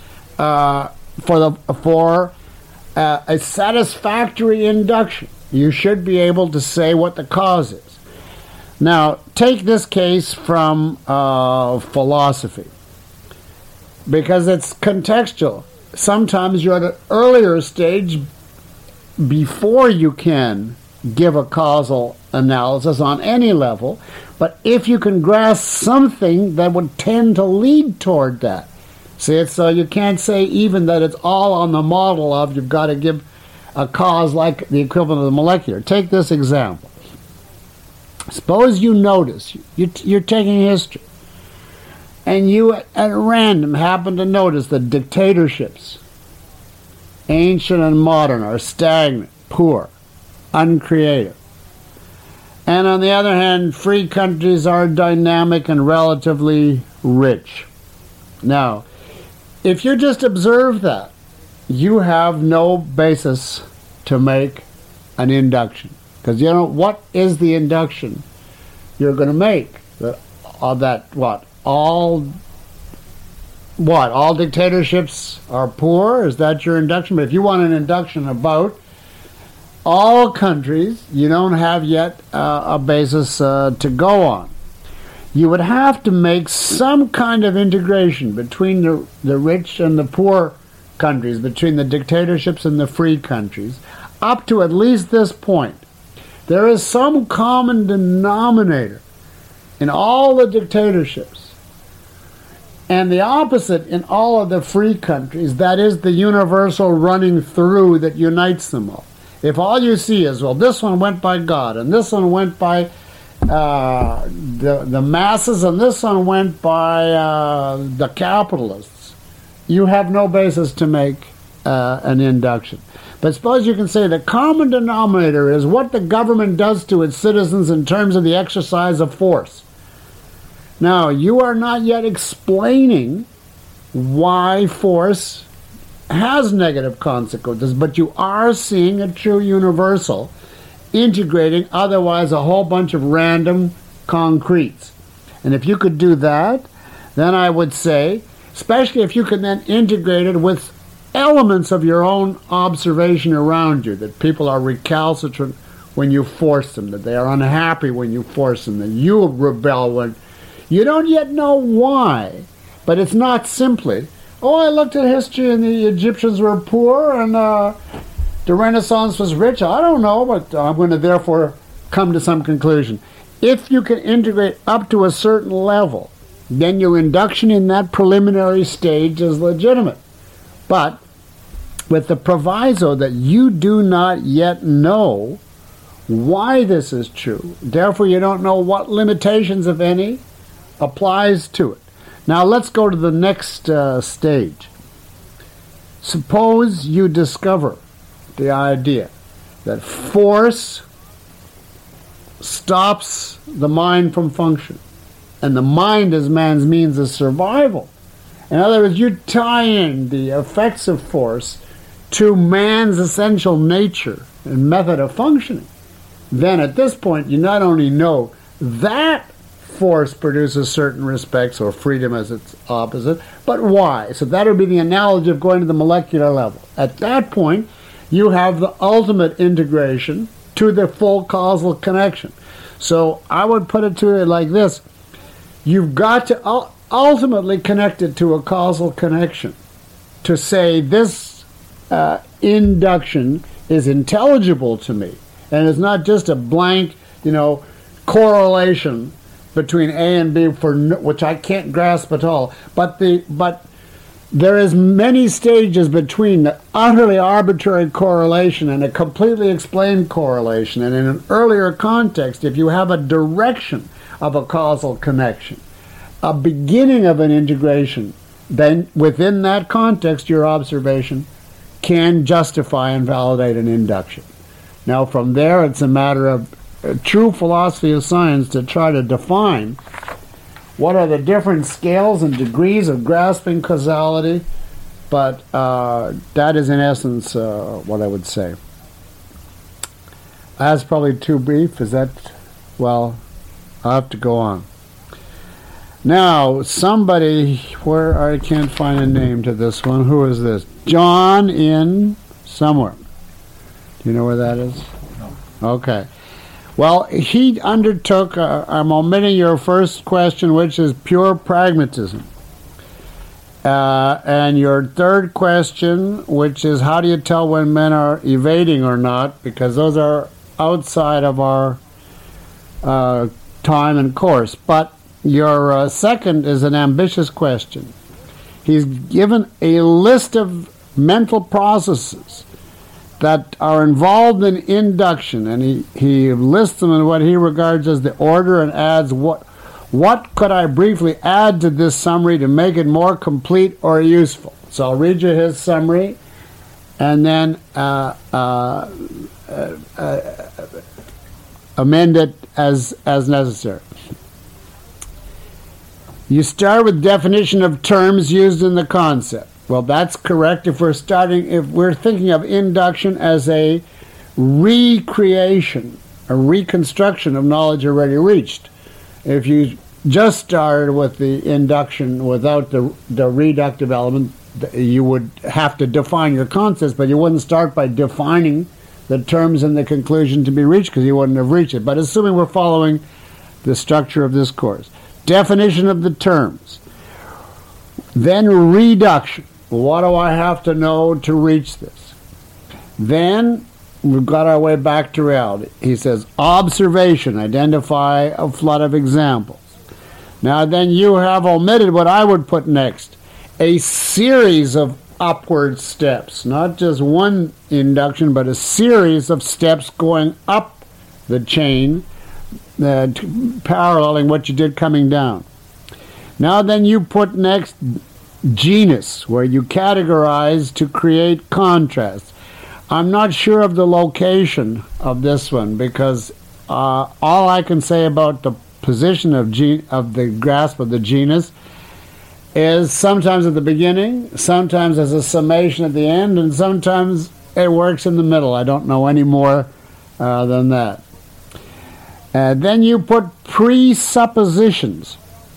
Speaker 1: for a satisfactory induction, you should be able to say what the cause is. Now, take this case from philosophy, because it's contextual. Sometimes you're at an earlier stage before you can give a causal analysis on any level, but if you can grasp something that would tend to lead toward that. See, so you can't say even that it's all on the model of you've got to give a cause like the equivalent of the molecular. Take this example. Suppose you notice, you're taking history, and you at random happen to notice that dictatorships, ancient and modern, are stagnant, poor, uncreative. And on the other hand, free countries are dynamic and relatively rich. Now, if you just observe that, you have no basis to make an induction. Because you know, what is the induction you're going to make? All dictatorships are poor? Is that your induction? But if you want an induction about all countries, you don't have yet a basis to go on. You would have to make some kind of integration between the rich and the poor countries, between the dictatorships and the free countries, up to at least this point. There is some common denominator in all the dictatorships, and the opposite in all of the free countries, that is the universal running through that unites them all. If all you see is, well, this one went by God, and this one went by the masses, and this one went by the capitalists, you have no basis to make an induction. But suppose you can say the common denominator is what the government does to its citizens in terms of the exercise of force. Now, you are not yet explaining why force has negative consequences, but you are seeing a true universal integrating otherwise a whole bunch of random concretes. And if you could do that, then I would say, especially if you can then integrate it with elements of your own observation around you, that people are recalcitrant when you force them, that they are unhappy when you force them, that you rebel when you don't yet know why. But it's not simply, oh, I looked at history and the Egyptians were poor and the Renaissance was rich. I don't know, but I'm going to therefore come to some conclusion. If you can integrate up to a certain level, then your induction in that preliminary stage is legitimate. But with the proviso that you do not yet know why this is true, therefore you don't know what limitations, if any, applies to it. Now let's go to the next stage. Suppose you discover the idea that force stops the mind from functioning, and the mind as man's means of survival. In other words, you tie in the effects of force to man's essential nature and method of functioning. Then at this point, you not only know that force produces certain respects, or freedom as its opposite, but why. So that would be the analogy of going to the molecular level. At that point, you have the ultimate integration to the full causal connection. So I would put it to it like this. You've got to ultimately connect it to a causal connection to say this induction is intelligible to me, and it's not just a blank, correlation between A and B which I can't grasp at all. But there is many stages between the utterly arbitrary correlation and a completely explained correlation. And in an earlier context, if you have a direction of a causal connection, a beginning of an integration, then within that context, your observation can justify and validate an induction. Now, from there, it's a matter of true philosophy of science to try to define what are the different scales and degrees of grasping causality, but that is in essence what I would say. That's probably too brief. Is that, well, I'll have to go on. Now, somebody, where I can't find a name to this one. Who is this? John in somewhere. Do you know where that is? No. Okay. Well, he undertook, I'm omitting your first question, which is pure pragmatism. And your third question, which is how do you tell when men are evading or not, because those are outside of our time and course. But your second is an ambitious question. He's given a list of mental processes that are involved in induction, and he lists them in what he regards as the order and adds what could I briefly add to this summary to make it more complete or useful. So I'll read you his summary and then amend it as necessary. You start with definition of terms used in the concept. Well, that's correct if we're thinking of induction as a recreation, a reconstruction of knowledge already reached. If you just started with the induction without the reductive element, you would have to define your concepts, but you wouldn't start by defining the terms and the conclusion to be reached because you wouldn't have reached it. But assuming we're following the structure of this course. Definition of the terms. Then reduction. What do I have to know to reach this? Then we've got our way back to reality. He says, observation, identify a flood of examples. Now then you have omitted what I would put next. A series of upward steps. Not just one induction, but a series of steps going up the chain, paralleling what you did coming down. Now then you put next genus, where you categorize to create contrast. I'm not sure of the location of this one because all I can say about the position of the grasp of the genus is sometimes at the beginning, sometimes as a summation at the end, and sometimes it works in the middle. I don't know any more than that. Then you put presuppositions.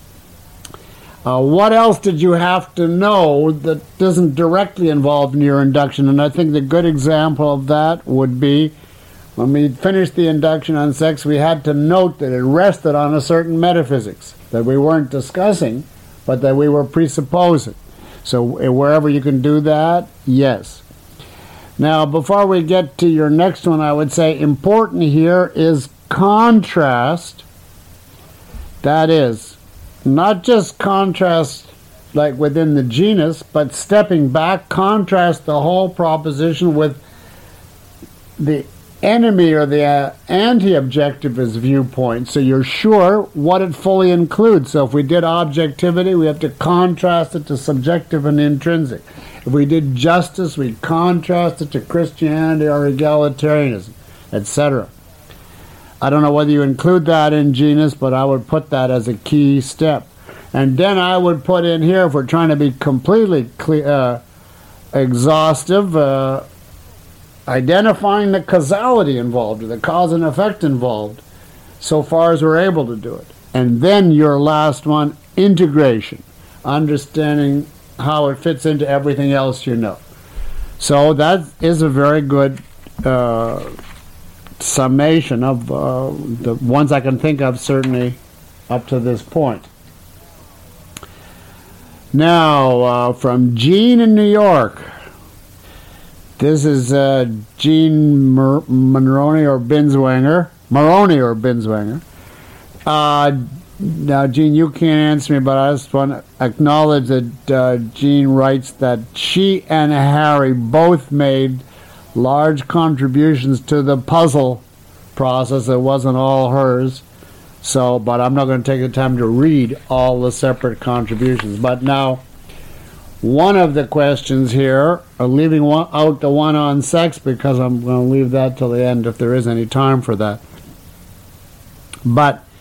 Speaker 1: What else did you have to know that isn't directly involved in your induction? And I think the good example of that would be when we finished the induction on sex, we had to note that it rested on a certain metaphysics that we weren't discussing, but that we were presupposing. So wherever you can do that, yes. Now, before we get to your next one, I would say important here is contrast. That is, not just contrast like within the genus, but stepping back, contrast the whole proposition with the enemy or the anti-objectivist viewpoint, so you're sure what it fully includes. So if we did objectivity, we have to contrast it to subjective and intrinsic. If we did justice, we contrast it to Christianity or egalitarianism, etc. I don't know whether you include that in genus, but I would put that as a key step. And then I would put in here, if we're trying to be completely exhaustive, identifying the causality involved, or the cause and effect involved, so far as we're able to do it. And then your last one, integration, understanding how it fits into everything else you know. So that is a very good summation of the ones I can think of, certainly up to this point. Now, from Jean in New York. This is Jean Maroney or Binswanger. Now, Jean, you can't answer me, but I just want to acknowledge that Jean writes that she and Harry both made large contributions to the puzzle process. It wasn't all hers. So, but I'm not going to take the time to read all the separate contributions. But now, one of the questions here, leaving out the one on sex, because I'm going to leave that till the end if there is any time for that. But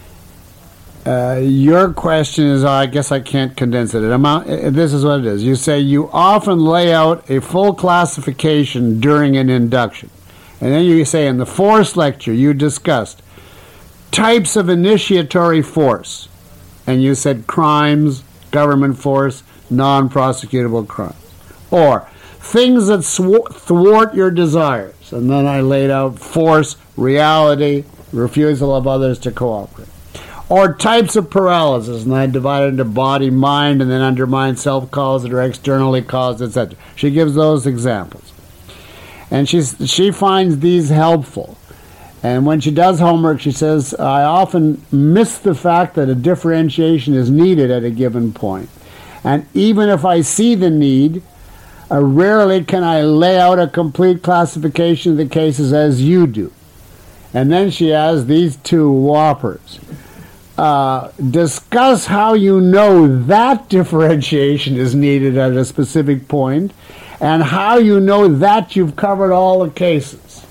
Speaker 1: your question is, I guess I can't condense it. This is what it is. You say you often lay out a full classification during an induction. And then you say in the force lecture you discussed types of initiatory force. And you said crimes, government force, non-prosecutable crimes, or things that thwart your desires. And then I laid out force, reality, refusal of others to cooperate, or types of paralysis, and I divided into body, mind, and then under mind, self-caused or externally caused, etc. She gives those examples, and she finds these helpful. And when she does homework, she says, I often miss the fact that a differentiation is needed at a given point. And even if I see the need, rarely can I lay out a complete classification of the cases as you do. And then she has these two whoppers. Discuss how you know that differentiation is needed at a specific point, and how you know that you've covered all the cases.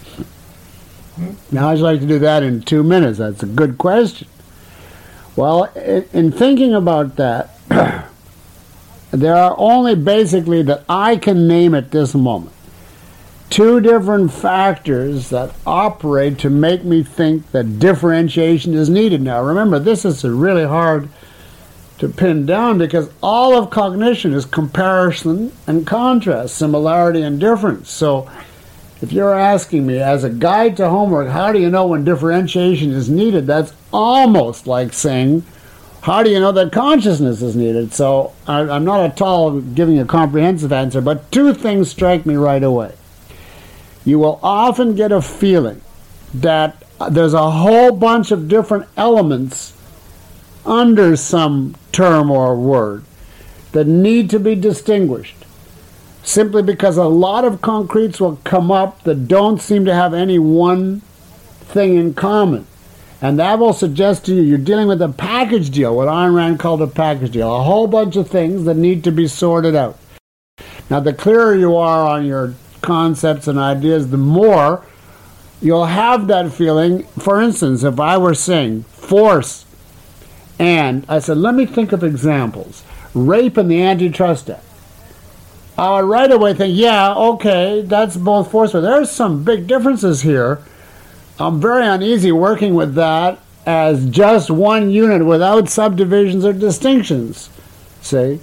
Speaker 1: Now, I'd like to do that in 2 minutes. That's a good question. Well, in thinking about that, there are only basically, that I can name at this moment, two different factors that operate to make me think that differentiation is needed. Now, remember, this is really hard to pin down because all of cognition is comparison and contrast, similarity and difference. So if you're asking me as a guide to homework, how do you know when differentiation is needed? That's almost like saying, how do you know that consciousness is needed? So I'm not at all giving a comprehensive answer, but two things strike me right away. You will often get a feeling that there's a whole bunch of different elements under some term or word that need to be distinguished, simply because a lot of concretes will come up that don't seem to have any one thing in common. And that will suggest to you you're dealing with a package deal, what Ayn Rand called a package deal, a whole bunch of things that need to be sorted out. Now, the clearer you are on your concepts and ideas, the more you'll have that feeling. For instance, if I were saying force And I said, let me think of examples. Rape and the Antitrust Act. I would right away think, yeah, okay, that's both forced, but there's some big differences here. I'm very uneasy working with that as just one unit without subdivisions or distinctions. See?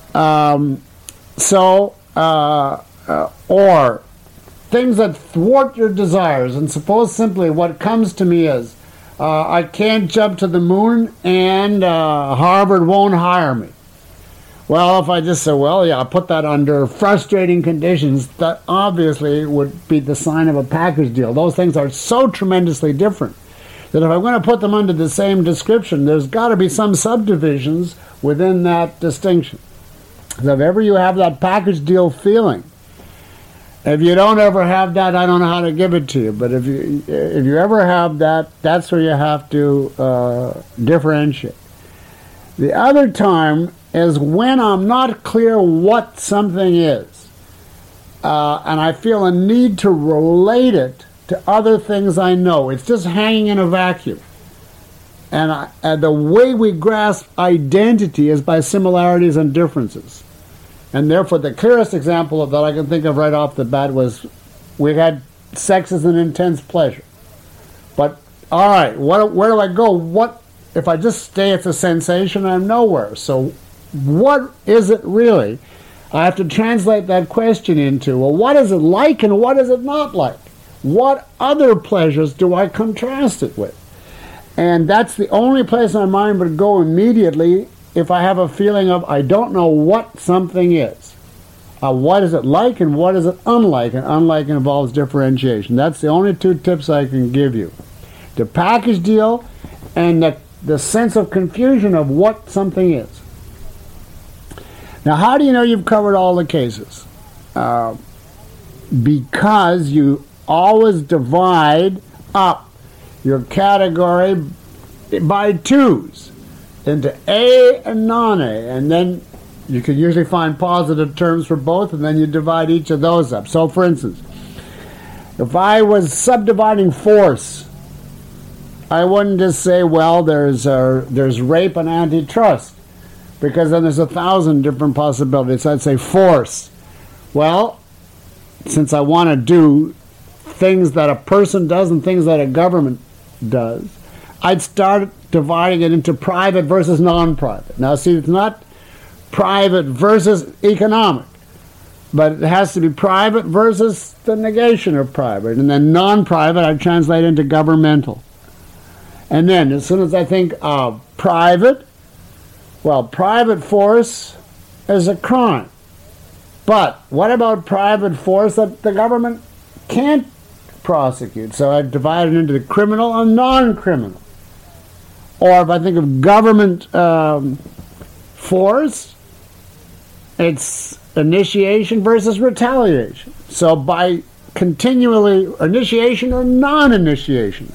Speaker 1: Or things that thwart your desires. And suppose simply what comes to me is, I can't jump to the moon and Harvard won't hire me. Well, if I just say, well, yeah, I'll put that under frustrating conditions, that obviously would be the sign of a package deal. Those things are so tremendously different that if I'm going to put them under the same description, there's got to be some subdivisions within that distinction. So if ever you have that package deal feeling, if you don't ever have that, I don't know how to give it to you. But if you ever have that, that's where you have to differentiate. The other time is when I'm not clear what something is, and I feel a need to relate it to other things I know. It's just hanging in a vacuum. And the way we grasp identity is by similarities and differences. And therefore, the clearest example of that I can think of right off the bat was we had sex as an intense pleasure. But, all right, where do I go? What if I just stay at the sensation? I'm nowhere. So what is it really? I have to translate that question into, well, what is it like and what is it not like? What other pleasures do I contrast it with? And that's the only place my mind would go immediately if I have a feeling of I don't know what something is. What is it like and what is it unlike? And unlike involves differentiation. That's the only two tips I can give you. The package deal and the sense of confusion of what something is. Now, how do you know you've covered all the cases? Because you always divide up your category by twos into A and non-A, and then you can usually find positive terms for both, and then you divide each of those up. So, for instance, if I was subdividing force, I wouldn't just say, well, there's rape and antitrust, because then there's 1,000 different possibilities. I'd say force. Well, since I want to do things that a person does and things that a government does, I'd start dividing it into private versus non-private. Now, see, it's not private versus economic, but it has to be private versus the negation of private. And then non-private, I translate into governmental. And then, as soon as I think of private, well, private force is a crime. But what about private force that the government can't prosecute? So I divide it into the criminal and non-criminal. Or if I think of government force, it's initiation versus retaliation. So by continually initiation or non-initiation.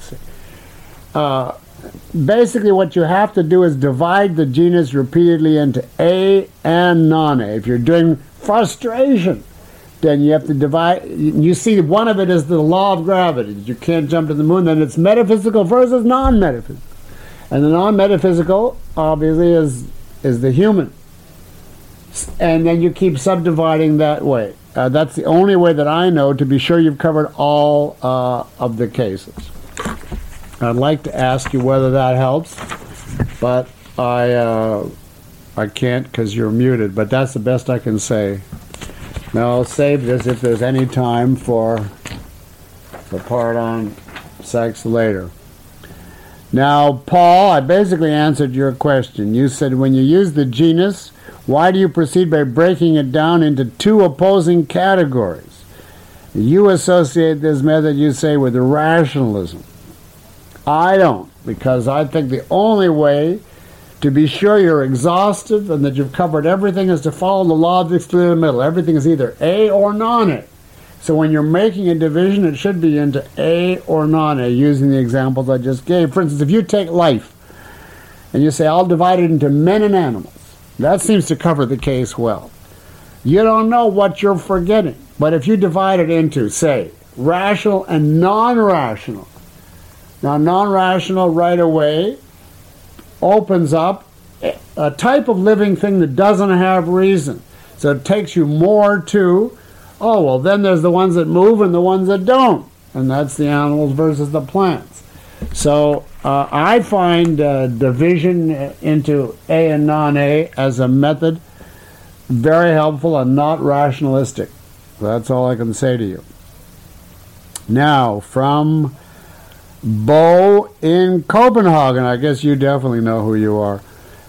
Speaker 1: Basically what you have to do is divide the genus repeatedly into A and non-A. If you're doing frustration, then you have to divide. You see, one of it is the law of gravity. You can't jump to the moon. Then it's metaphysical versus non-metaphysical. And the non-metaphysical, obviously, is the human. And then you keep subdividing that way. That's the only way that I know to be sure you've covered all of the cases. I'd like to ask you whether that helps, but I can't because you're muted, but that's the best I can say. Now I'll save this if there's any time for the part on sex later. Now, Paul, I basically answered your question. You said when you use the genus, why do you proceed by breaking it down into two opposing categories? You associate this method, you say, with rationalism. I don't, because I think the only way to be sure you're exhaustive and that you've covered everything is to follow the law of the excluded middle. Everything is either A or non-A. So when you're making a division, it should be into A or non-A, using the examples I just gave. For instance, if you take life and you say, I'll divide it into men and animals, that seems to cover the case well. You don't know what you're forgetting. But if you divide it into, say, rational and non-rational, now non-rational right away opens up a type of living thing that doesn't have reason. So it takes you more to, oh, well, then there's the ones that move and the ones that don't. And that's the animals versus the plants. So I find division into A and non-A as a method very helpful and not rationalistic. That's all I can say to you. Now, from Bo in Copenhagen, I guess you definitely know who you are.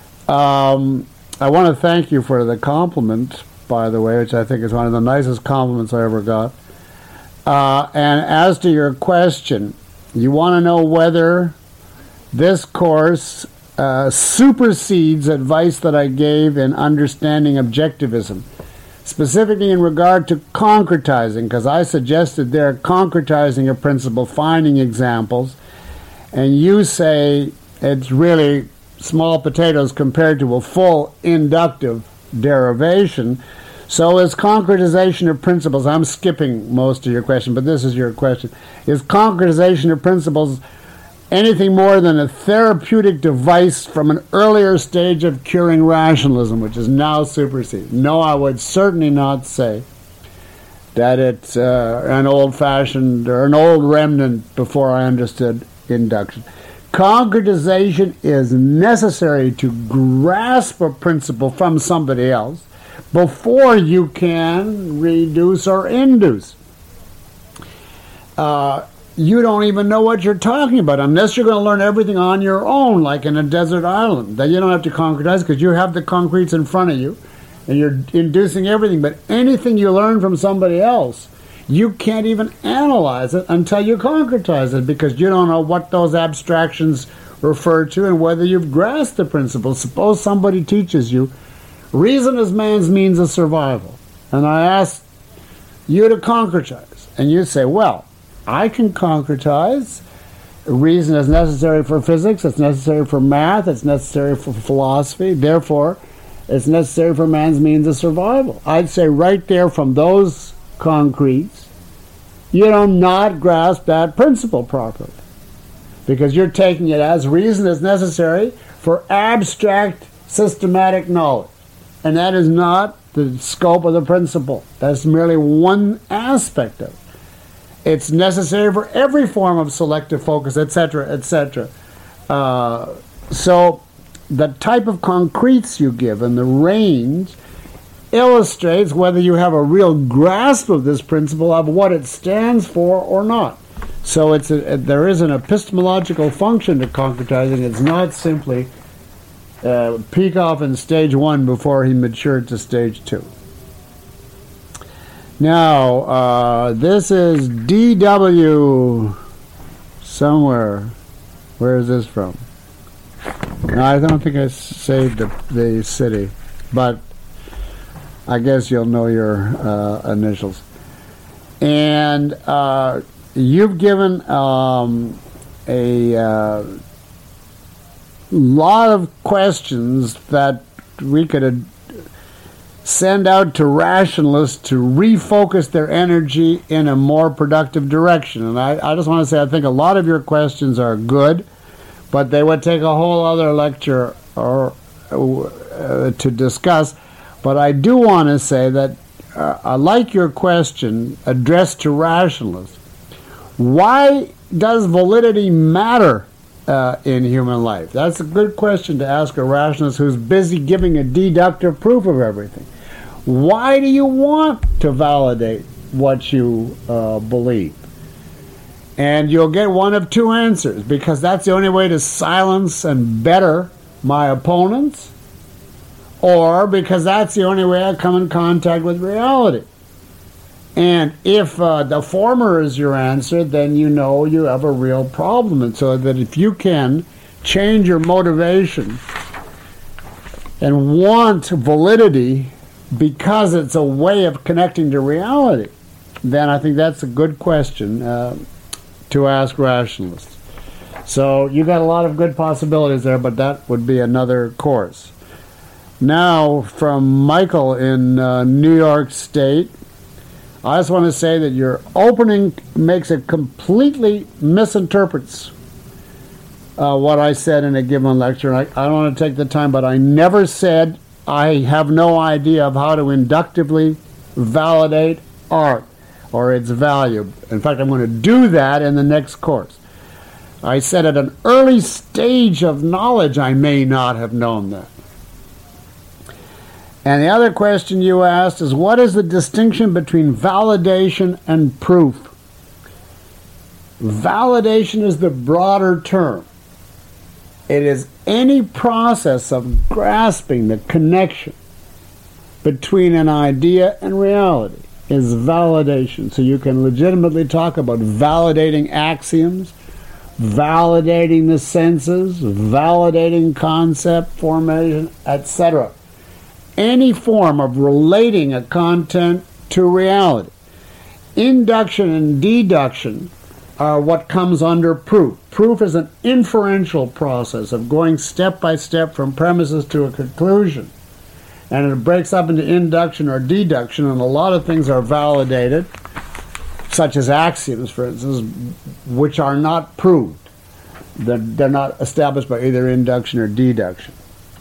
Speaker 1: I want to thank you for the compliment, by the way, which I think is one of the nicest compliments I ever got. And as to your question, you want to know whether this course supersedes advice that I gave in understanding objectivism, specifically in regard to concretizing, because I suggested there concretizing a principle, finding examples, and you say it's really small potatoes compared to a full inductive derivation. So is concretization of principles, I'm skipping most of your question, but this is your question, is concretization of principles anything more than a therapeutic device from an earlier stage of curing rationalism, which is now superseded? No, I would certainly not say that it's an old-fashioned or an old remnant before I understood induction. Concretization is necessary to grasp a principle from somebody else before you can reduce or induce. You don't even know what you're talking about unless you're going to learn everything on your own, like in a desert island. Then you don't have to concretize because you have the concretes in front of you and you're inducing everything. But anything you learn from somebody else, you can't even analyze it until you concretize it because you don't know what those abstractions refer to and whether you've grasped the principle. Suppose somebody teaches you reason is man's means of survival, and I ask you to concretize, and you say, well, I can concretize. Reason is necessary for physics, it's necessary for math, it's necessary for philosophy, therefore it's necessary for man's means of survival. I'd say right there from those concretes, you do not grasp that principle properly because you're taking it as reason is necessary for abstract systematic knowledge, and that is not the scope of the principle. That's merely one aspect of it. It's necessary for every form of selective focus, etc., etc. So the type of concretes you give and the range illustrates whether you have a real grasp of this principle, of what it stands for or not. So there is an epistemological function to concretizing. It's not simply Peikoff in stage 1 before he matured to stage 2. Now, this is DW somewhere. Where is this from? No, I don't think I saved the city, but I guess you'll know your initials. And you've given a lot of questions that we could send out to rationalists to refocus their energy in a more productive direction. And I just want to say I think a lot of your questions are good, but they would take a whole other lecture to discuss. But I do want to say that I like your question addressed to rationalists. Why does validity matter in human life? That's a good question to ask a rationalist who's busy giving a deductive proof of everything. Why do you want to validate what you believe? And you'll get one of two answers, because that's the only way to silence and better my opponents, or because that's the only way I come in contact with reality. And if the former is your answer, then you know you have a real problem. And so that if you can change your motivation and want validity because it's a way of connecting to reality, then I think that's a good question to ask rationalists. So you got a lot of good possibilities there, but that would be another course. Now, from Michael in New York State, I just want to say that your opening makes it completely misinterprets what I said in a given lecture. I don't want to take the time, but I never said I have no idea of how to inductively validate art or its value. In fact, I'm going to do that in the next course. I said at an early stage of knowledge I may not have known that. And the other question you asked is, what is the distinction between validation and proof? Validation is the broader term. It is any process of grasping the connection between an idea and reality is validation. So you can legitimately talk about validating axioms, validating the senses, validating concept formation, etc. Any form of relating a content to reality. Induction and deduction are what comes under proof. Proof is an inferential process of going step by step from premises to a conclusion. And it breaks up into induction or deduction, and a lot of things are validated, such as axioms, for instance, which are not proved. They're not established by either induction or deduction.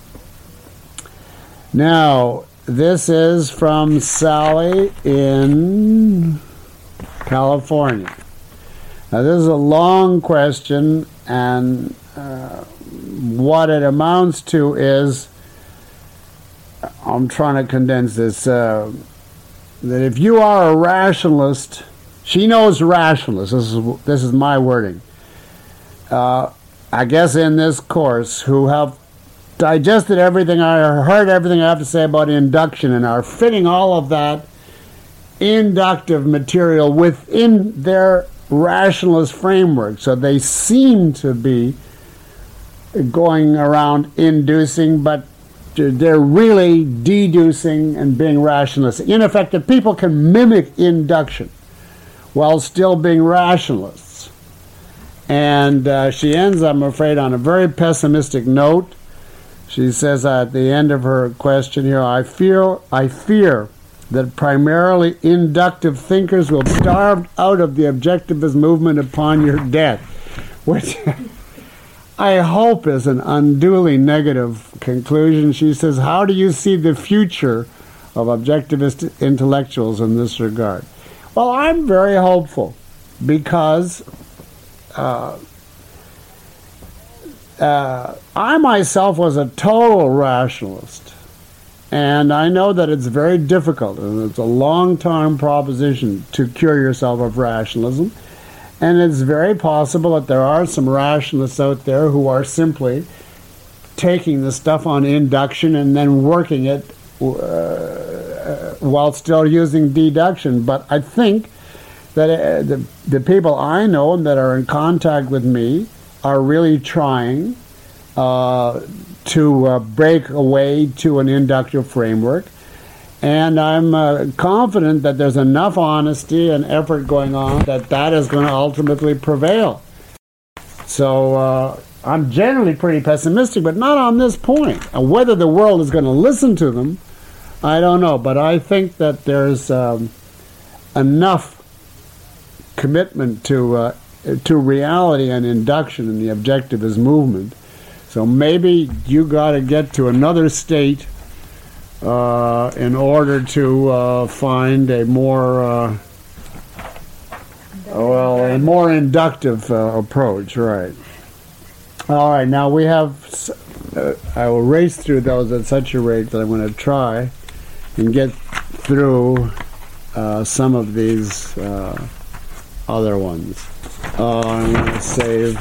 Speaker 1: Now, this is from Sally in California. Now, this is a long question, and what it amounts to is, I'm trying to condense this, that if you are a rationalist, she knows rationalists, this is my wording, I guess in this course, who have digested everything, I heard everything I have to say about induction and are fitting all of that inductive material within their rationalist framework. So they seem to be going around inducing, but they're really deducing and being rationalistic. In effect, that people can mimic induction while still being rationalists. And she ends, I'm afraid, on a very pessimistic note. She says at the end of her question here, I fear that primarily inductive thinkers will be starved out of the objectivist movement upon your death, which I hope is an unduly negative conclusion. She says, how do you see the future of objectivist intellectuals in this regard? Well, I'm very hopeful because I myself was a total rationalist, and I know that it's very difficult, and it's a long-term proposition to cure yourself of rationalism, and it's very possible that there are some rationalists out there who are simply taking the stuff on induction and then working it while still using deduction. But I think that the people I know and that are in contact with me are really trying to break away to an inductive framework. And I'm confident that there's enough honesty and effort going on that is going to ultimately prevail. So I'm generally pretty pessimistic, but not on this point. And whether the world is going to listen to them, I don't know. But I think that there's enough commitment to reality and induction in the objectivist movement. So maybe you got to get to another state in order to find a more inductive approach, right? All right, now we have. I will race through those at such a rate that I'm going to try and get through some of these other ones. I'm going to save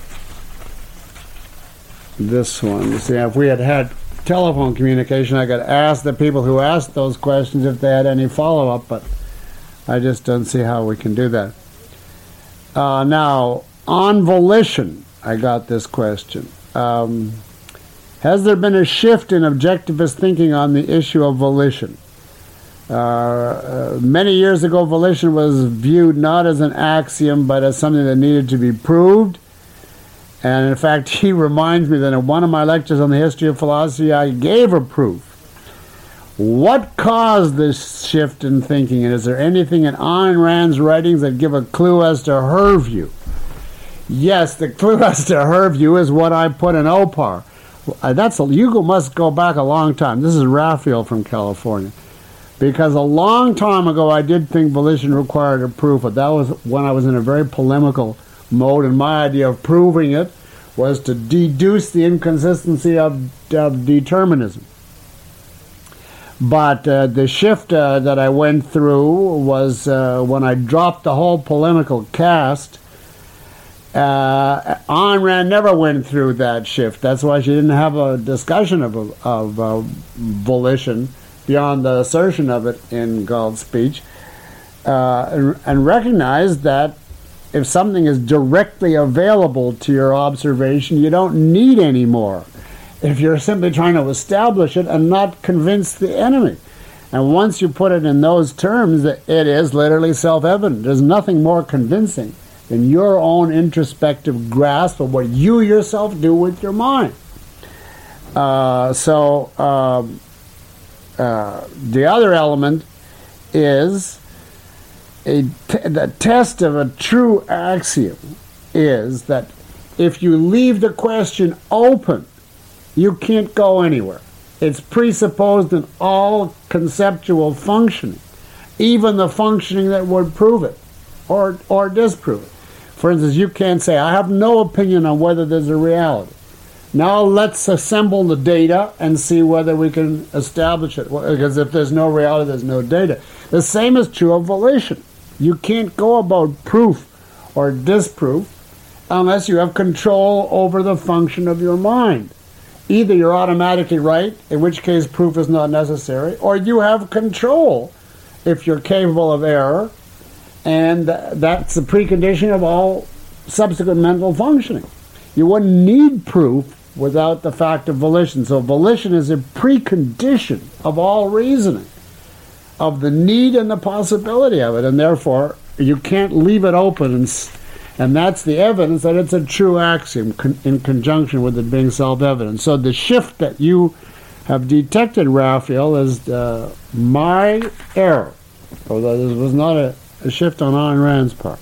Speaker 1: this one. You see, if we had telephone communication, I could ask the people who asked those questions if they had any follow-up, but I just don't see how we can do that. Now, on volition, I got this question. Has there been a shift in objectivist thinking on the issue of volition? Many years ago, volition was viewed not as an axiom, but as something that needed to be proved. And in fact, he reminds me that in one of my lectures on the history of philosophy, I gave a proof. What caused this shift in thinking? And is there anything in Ayn Rand's writings that give a clue as to her view? Yes, the clue as to her view is what I put in OPAR. You must go back a long time. This is Raphael from California. Because a long time ago I did think volition required a proof, but that was when I was in a very polemical mode, and my idea of proving it was to deduce the inconsistency of determinism. But the shift that I went through was when I dropped the whole polemical cast. Ayn Rand never went through that shift. That's why she didn't have a discussion of volition beyond the assertion of it in Galt's speech, and recognized that if something is directly available to your observation, you don't need any more if you're simply trying to establish it and not convince the enemy. And once you put it in those terms, it is literally self-evident. There's nothing more convincing than your own introspective grasp of what you yourself do with your mind. The other element is the test of a true axiom is that if you leave the question open, you can't go anywhere. It's presupposed in all conceptual functioning, even the functioning that would prove it or disprove it. For instance, you can't say, I have no opinion on whether there's a reality. Now let's assemble the data and see whether we can establish it. Because if there's no reality, there's no data. The same is true of volition. You can't go about proof or disproof unless you have control over the function of your mind. Either you're automatically right, in which case proof is not necessary, or you have control if you're capable of error, and that's the precondition of all subsequent mental functioning. You wouldn't need proof without the fact of volition. So volition is a precondition of all reasoning, of the need and the possibility of it, and therefore you can't leave it open, and that's the evidence that it's a true axiom in conjunction with it being self-evident. So the shift that you have detected, Raphael, is my error, although this was not a shift on Ayn Rand's part.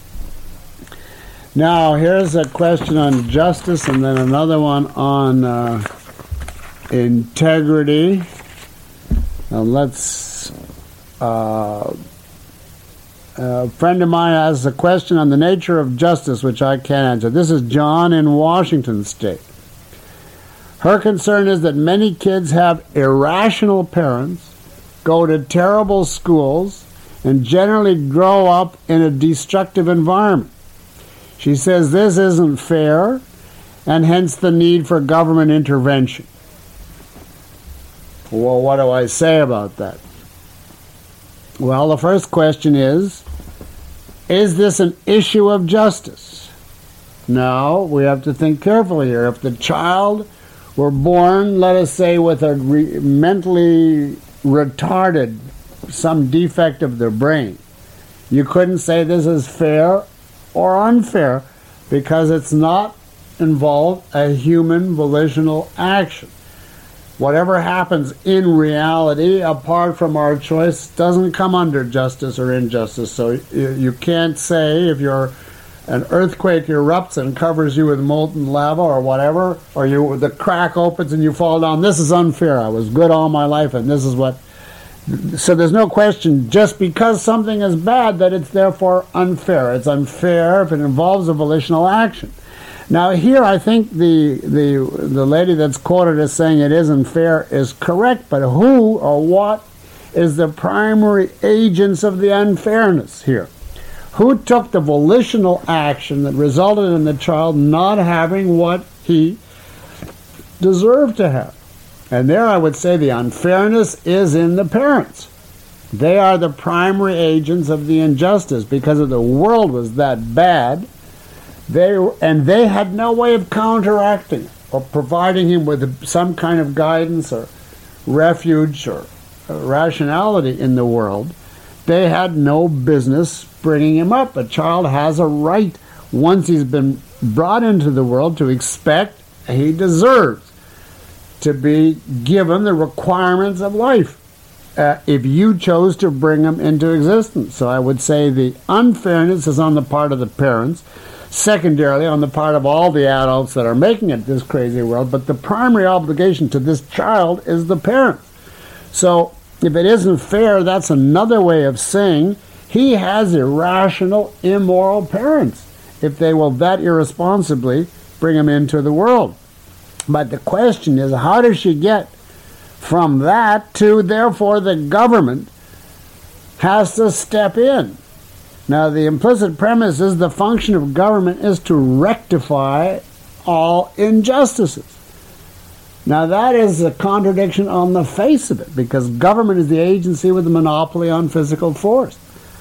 Speaker 1: Now, here's a question on justice, and then another one on integrity. Now, let's... a friend of mine asks a question on the nature of justice, which I can't answer. This is John in Washington State. Her concern is that many kids have irrational parents, go to terrible schools, and generally grow up in a destructive environment. She says this isn't fair, and hence the need for government intervention. Well, what do I say about that? Well, the first question is this an issue of justice? Now, we have to think carefully here. If the child were born, let us say, with a mentally retarded, some defect of their brain, you couldn't say this is fair or unfair because it's not involved a human volitional action. Whatever happens in reality, apart from our choice, doesn't come under justice or injustice. So you can't say if an earthquake erupts and covers you with molten lava or whatever, or the crack opens and you fall down, this is unfair. I was good all my life and this is what... So there's no question, just because something is bad, that it's therefore unfair. It's unfair if it involves a volitional action. Now here I think the lady that's quoted as saying it isn't fair is correct, but who or what is the primary agents of the unfairness here? Who took the volitional action that resulted in the child not having what he deserved to have? And there I would say the unfairness is in the parents. They are the primary agents of the injustice because if the world was that bad, they had no way of counteracting it or providing him with some kind of guidance or refuge or rationality in the world. They had no business bringing him up. A child has a right, once he's been brought into the world, to expect he deserves to be given the requirements of life if you chose to bring him into existence. So I would say the unfairness is on the part of the parents. secondarily on the part of all the adults that are making it this crazy world, but the primary obligation to this child is the parents. So if it isn't fair, that's another way of saying he has irrational, immoral parents if they will that irresponsibly bring him into the world. But the question is, how does she get from that to, therefore, the government has to step in? Now, the implicit premise is the function of government is to rectify all injustices. Now, that is a contradiction on the face of it, because government is the agency with the monopoly on physical force.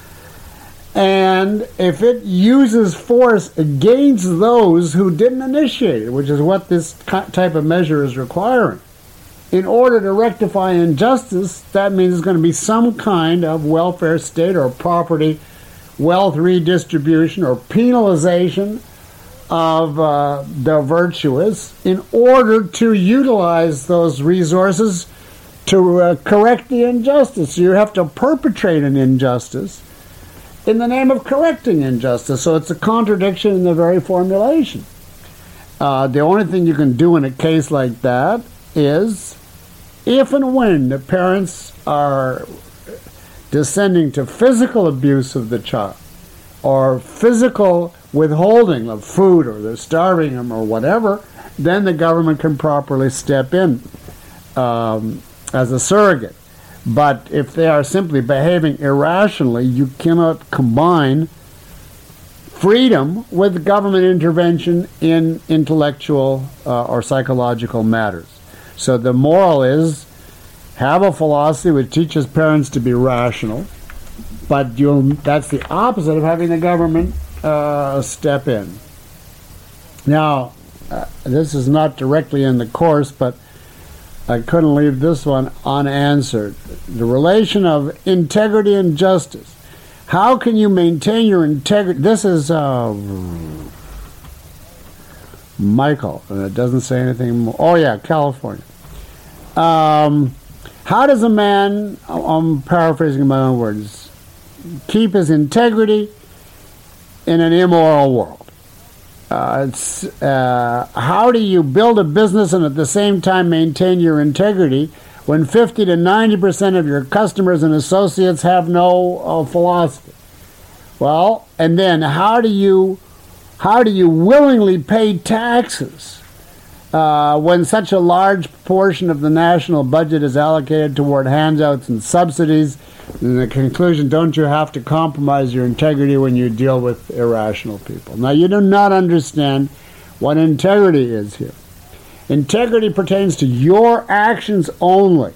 Speaker 1: And if it uses force against those who didn't initiate it, which is what this type of measure is requiring, in order to rectify injustice, that means there's going to be some kind of welfare state or property wealth redistribution or penalization of the virtuous in order to utilize those resources to correct the injustice. You have to perpetrate an injustice in the name of correcting injustice. So it's a contradiction in the very formulation. The only thing you can do in a case like that is, if and when the parents are descending to physical abuse of the child or physical withholding of food, or they're starving them or whatever, then the government can properly step in as a surrogate. But if they are simply behaving irrationally, you cannot combine freedom with government intervention in intellectual or psychological matters. So the moral is, have a philosophy which teaches parents to be rational, but that's the opposite of having the government step in. Now, this is not directly in the course, but I couldn't leave this one unanswered. The relation of integrity and justice. How can you maintain your integrity? This is Michael, and it doesn't say anything more. Oh yeah, California. How does a man, I'm paraphrasing my own words, keep his integrity in an immoral world? How do you build a business and at the same time maintain your integrity when 50 to 90% of your customers and associates have no philosophy? Well, and then how do you willingly pay taxes when such a large portion of the national budget is allocated toward handouts and subsidies? In the conclusion, don't you have to compromise your integrity when you deal with irrational people? Now, you do not understand what integrity is here. Integrity pertains to your actions only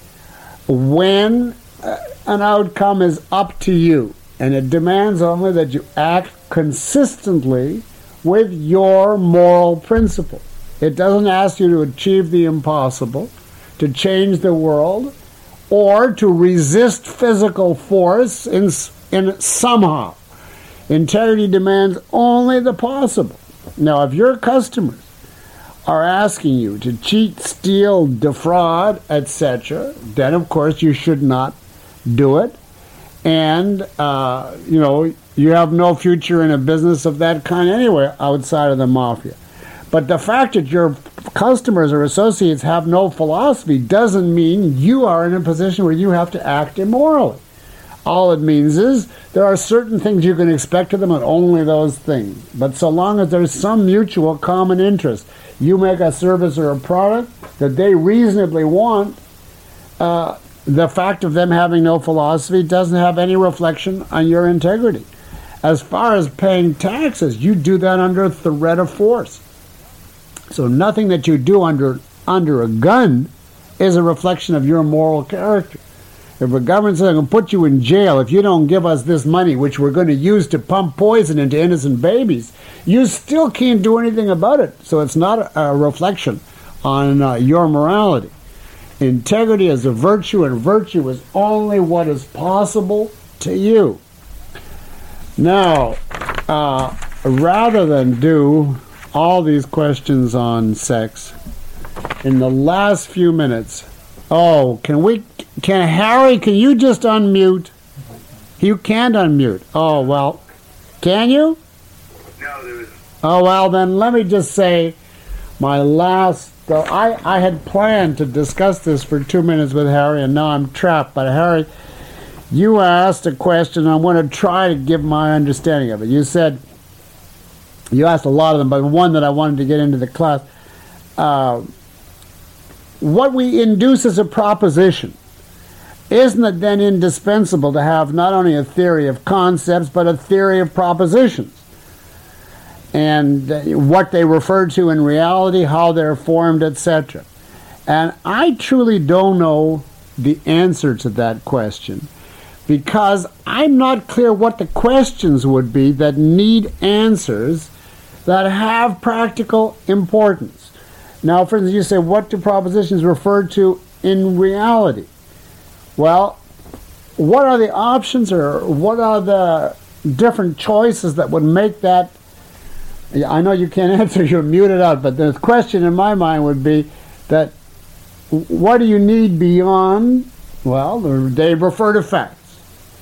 Speaker 1: when an outcome is up to you, and it demands only that you act consistently with your moral principles. It doesn't ask you to achieve the impossible, to change the world, or to resist physical force in somehow. Integrity demands only the possible. Now, if your customers are asking you to cheat, steal, defraud, etc., then of course you should not do it. And, you have no future in a business of that kind anyway outside of the mafia. But the fact that your customers or associates have no philosophy doesn't mean you are in a position where you have to act immorally. All it means is there are certain things you can expect of them and only those things. But so long as there's some mutual common interest, you make a service or a product that they reasonably want, the fact of them having no philosophy doesn't have any reflection on your integrity. As far as paying taxes, you do that under threat of force. So nothing that you do under a gun is a reflection of your moral character. If a government says, I'm going to put you in jail if you don't give us this money, which we're going to use to pump poison into innocent babies, you still can't do anything about it. So it's not a reflection on your morality. Integrity is a virtue, and virtue is only what is possible to you. Now, rather than do all these questions on sex, in the last few minutes, Harry, can you just unmute? You can't unmute. Oh, well, can you?
Speaker 2: No, there was
Speaker 1: Oh, well, then let me just say my last... I had planned to discuss this for 2 minutes with Harry, and now I'm trapped. But Harry, you asked a question. I want to try to give my understanding of it. You said... You asked a lot of them, but one that I wanted to get into the class. What we induce as a proposition, isn't it then indispensable to have not only a theory of concepts, but a theory of propositions? And what they refer to in reality, how they're formed, etc. And I truly don't know the answer to that question, because I'm not clear what the questions would be that need answers that have practical importance. Now, for instance, you say, what do propositions refer to in reality? Well, what are the options, or what are the different choices that would make that? I know you can't answer, you're muted out, but the question in my mind would be that what do you need beyond? Well, they refer to facts.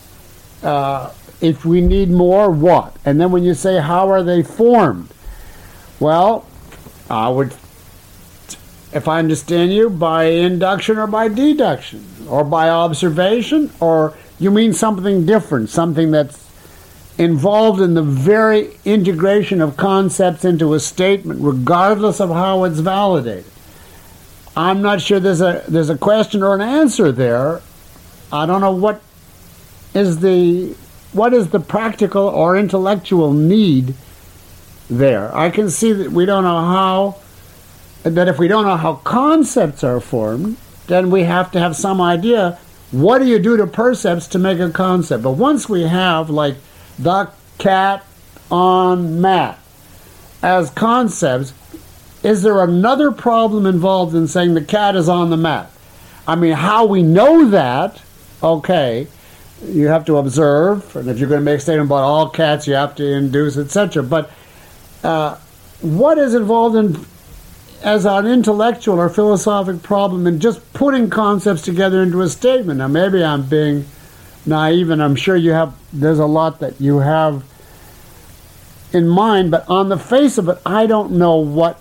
Speaker 1: If we need more, what? And then when you say, how are they formed? Well, I would, if I understand you, by induction or by deduction, or by observation, or you mean something different, something that's involved in the very integration of concepts into a statement, regardless of how it's validated. I'm not sure there's a question or an answer there. I don't know what is the practical or intellectual need there. I can see that we don't know how, that if we don't know how concepts are formed, then we have to have some idea, what do you do to percepts to make a concept? But once we have, like, the cat on mat as concepts, is there another problem involved in saying the cat is on the mat? I mean, how we know that, okay, you have to observe, and if you're going to make a statement about all cats, you have to induce, etc. But what is involved in, as an intellectual or philosophic problem, in just putting concepts together into a statement? Now, maybe I'm being naive, and I'm sure there's a lot that you have in mind, but on the face of it, I don't know what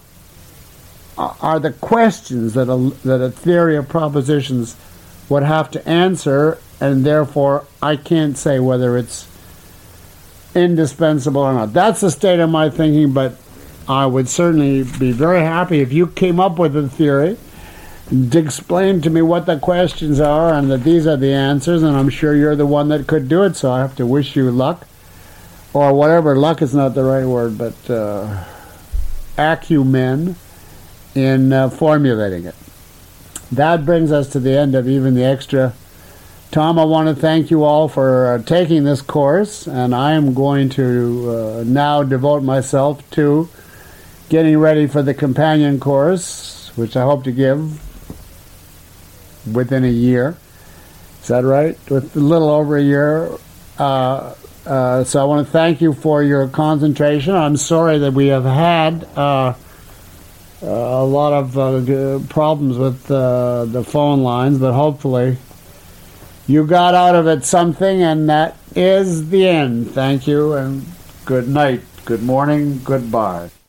Speaker 1: are the questions that a theory of propositions would have to answer, and therefore I can't say whether it's indispensable or not. That's the state of my thinking, but I would certainly be very happy if you came up with a theory to explain to me what the questions are and that these are the answers, and I'm sure you're the one that could do it, so I have to wish you luck, or whatever. Luck is not the right word, but acumen in formulating it. That brings us to the end of even the extra. Tom, I want to thank you all for taking this course, and I am going to now devote myself to getting ready for the companion course, which I hope to give within a year. Is that right? With a little over a year. So I want to thank you for your concentration. I'm sorry that we have had a lot of problems with the phone lines, but hopefully you got out of it something, and that is the end. Thank you, and good night, good morning, goodbye.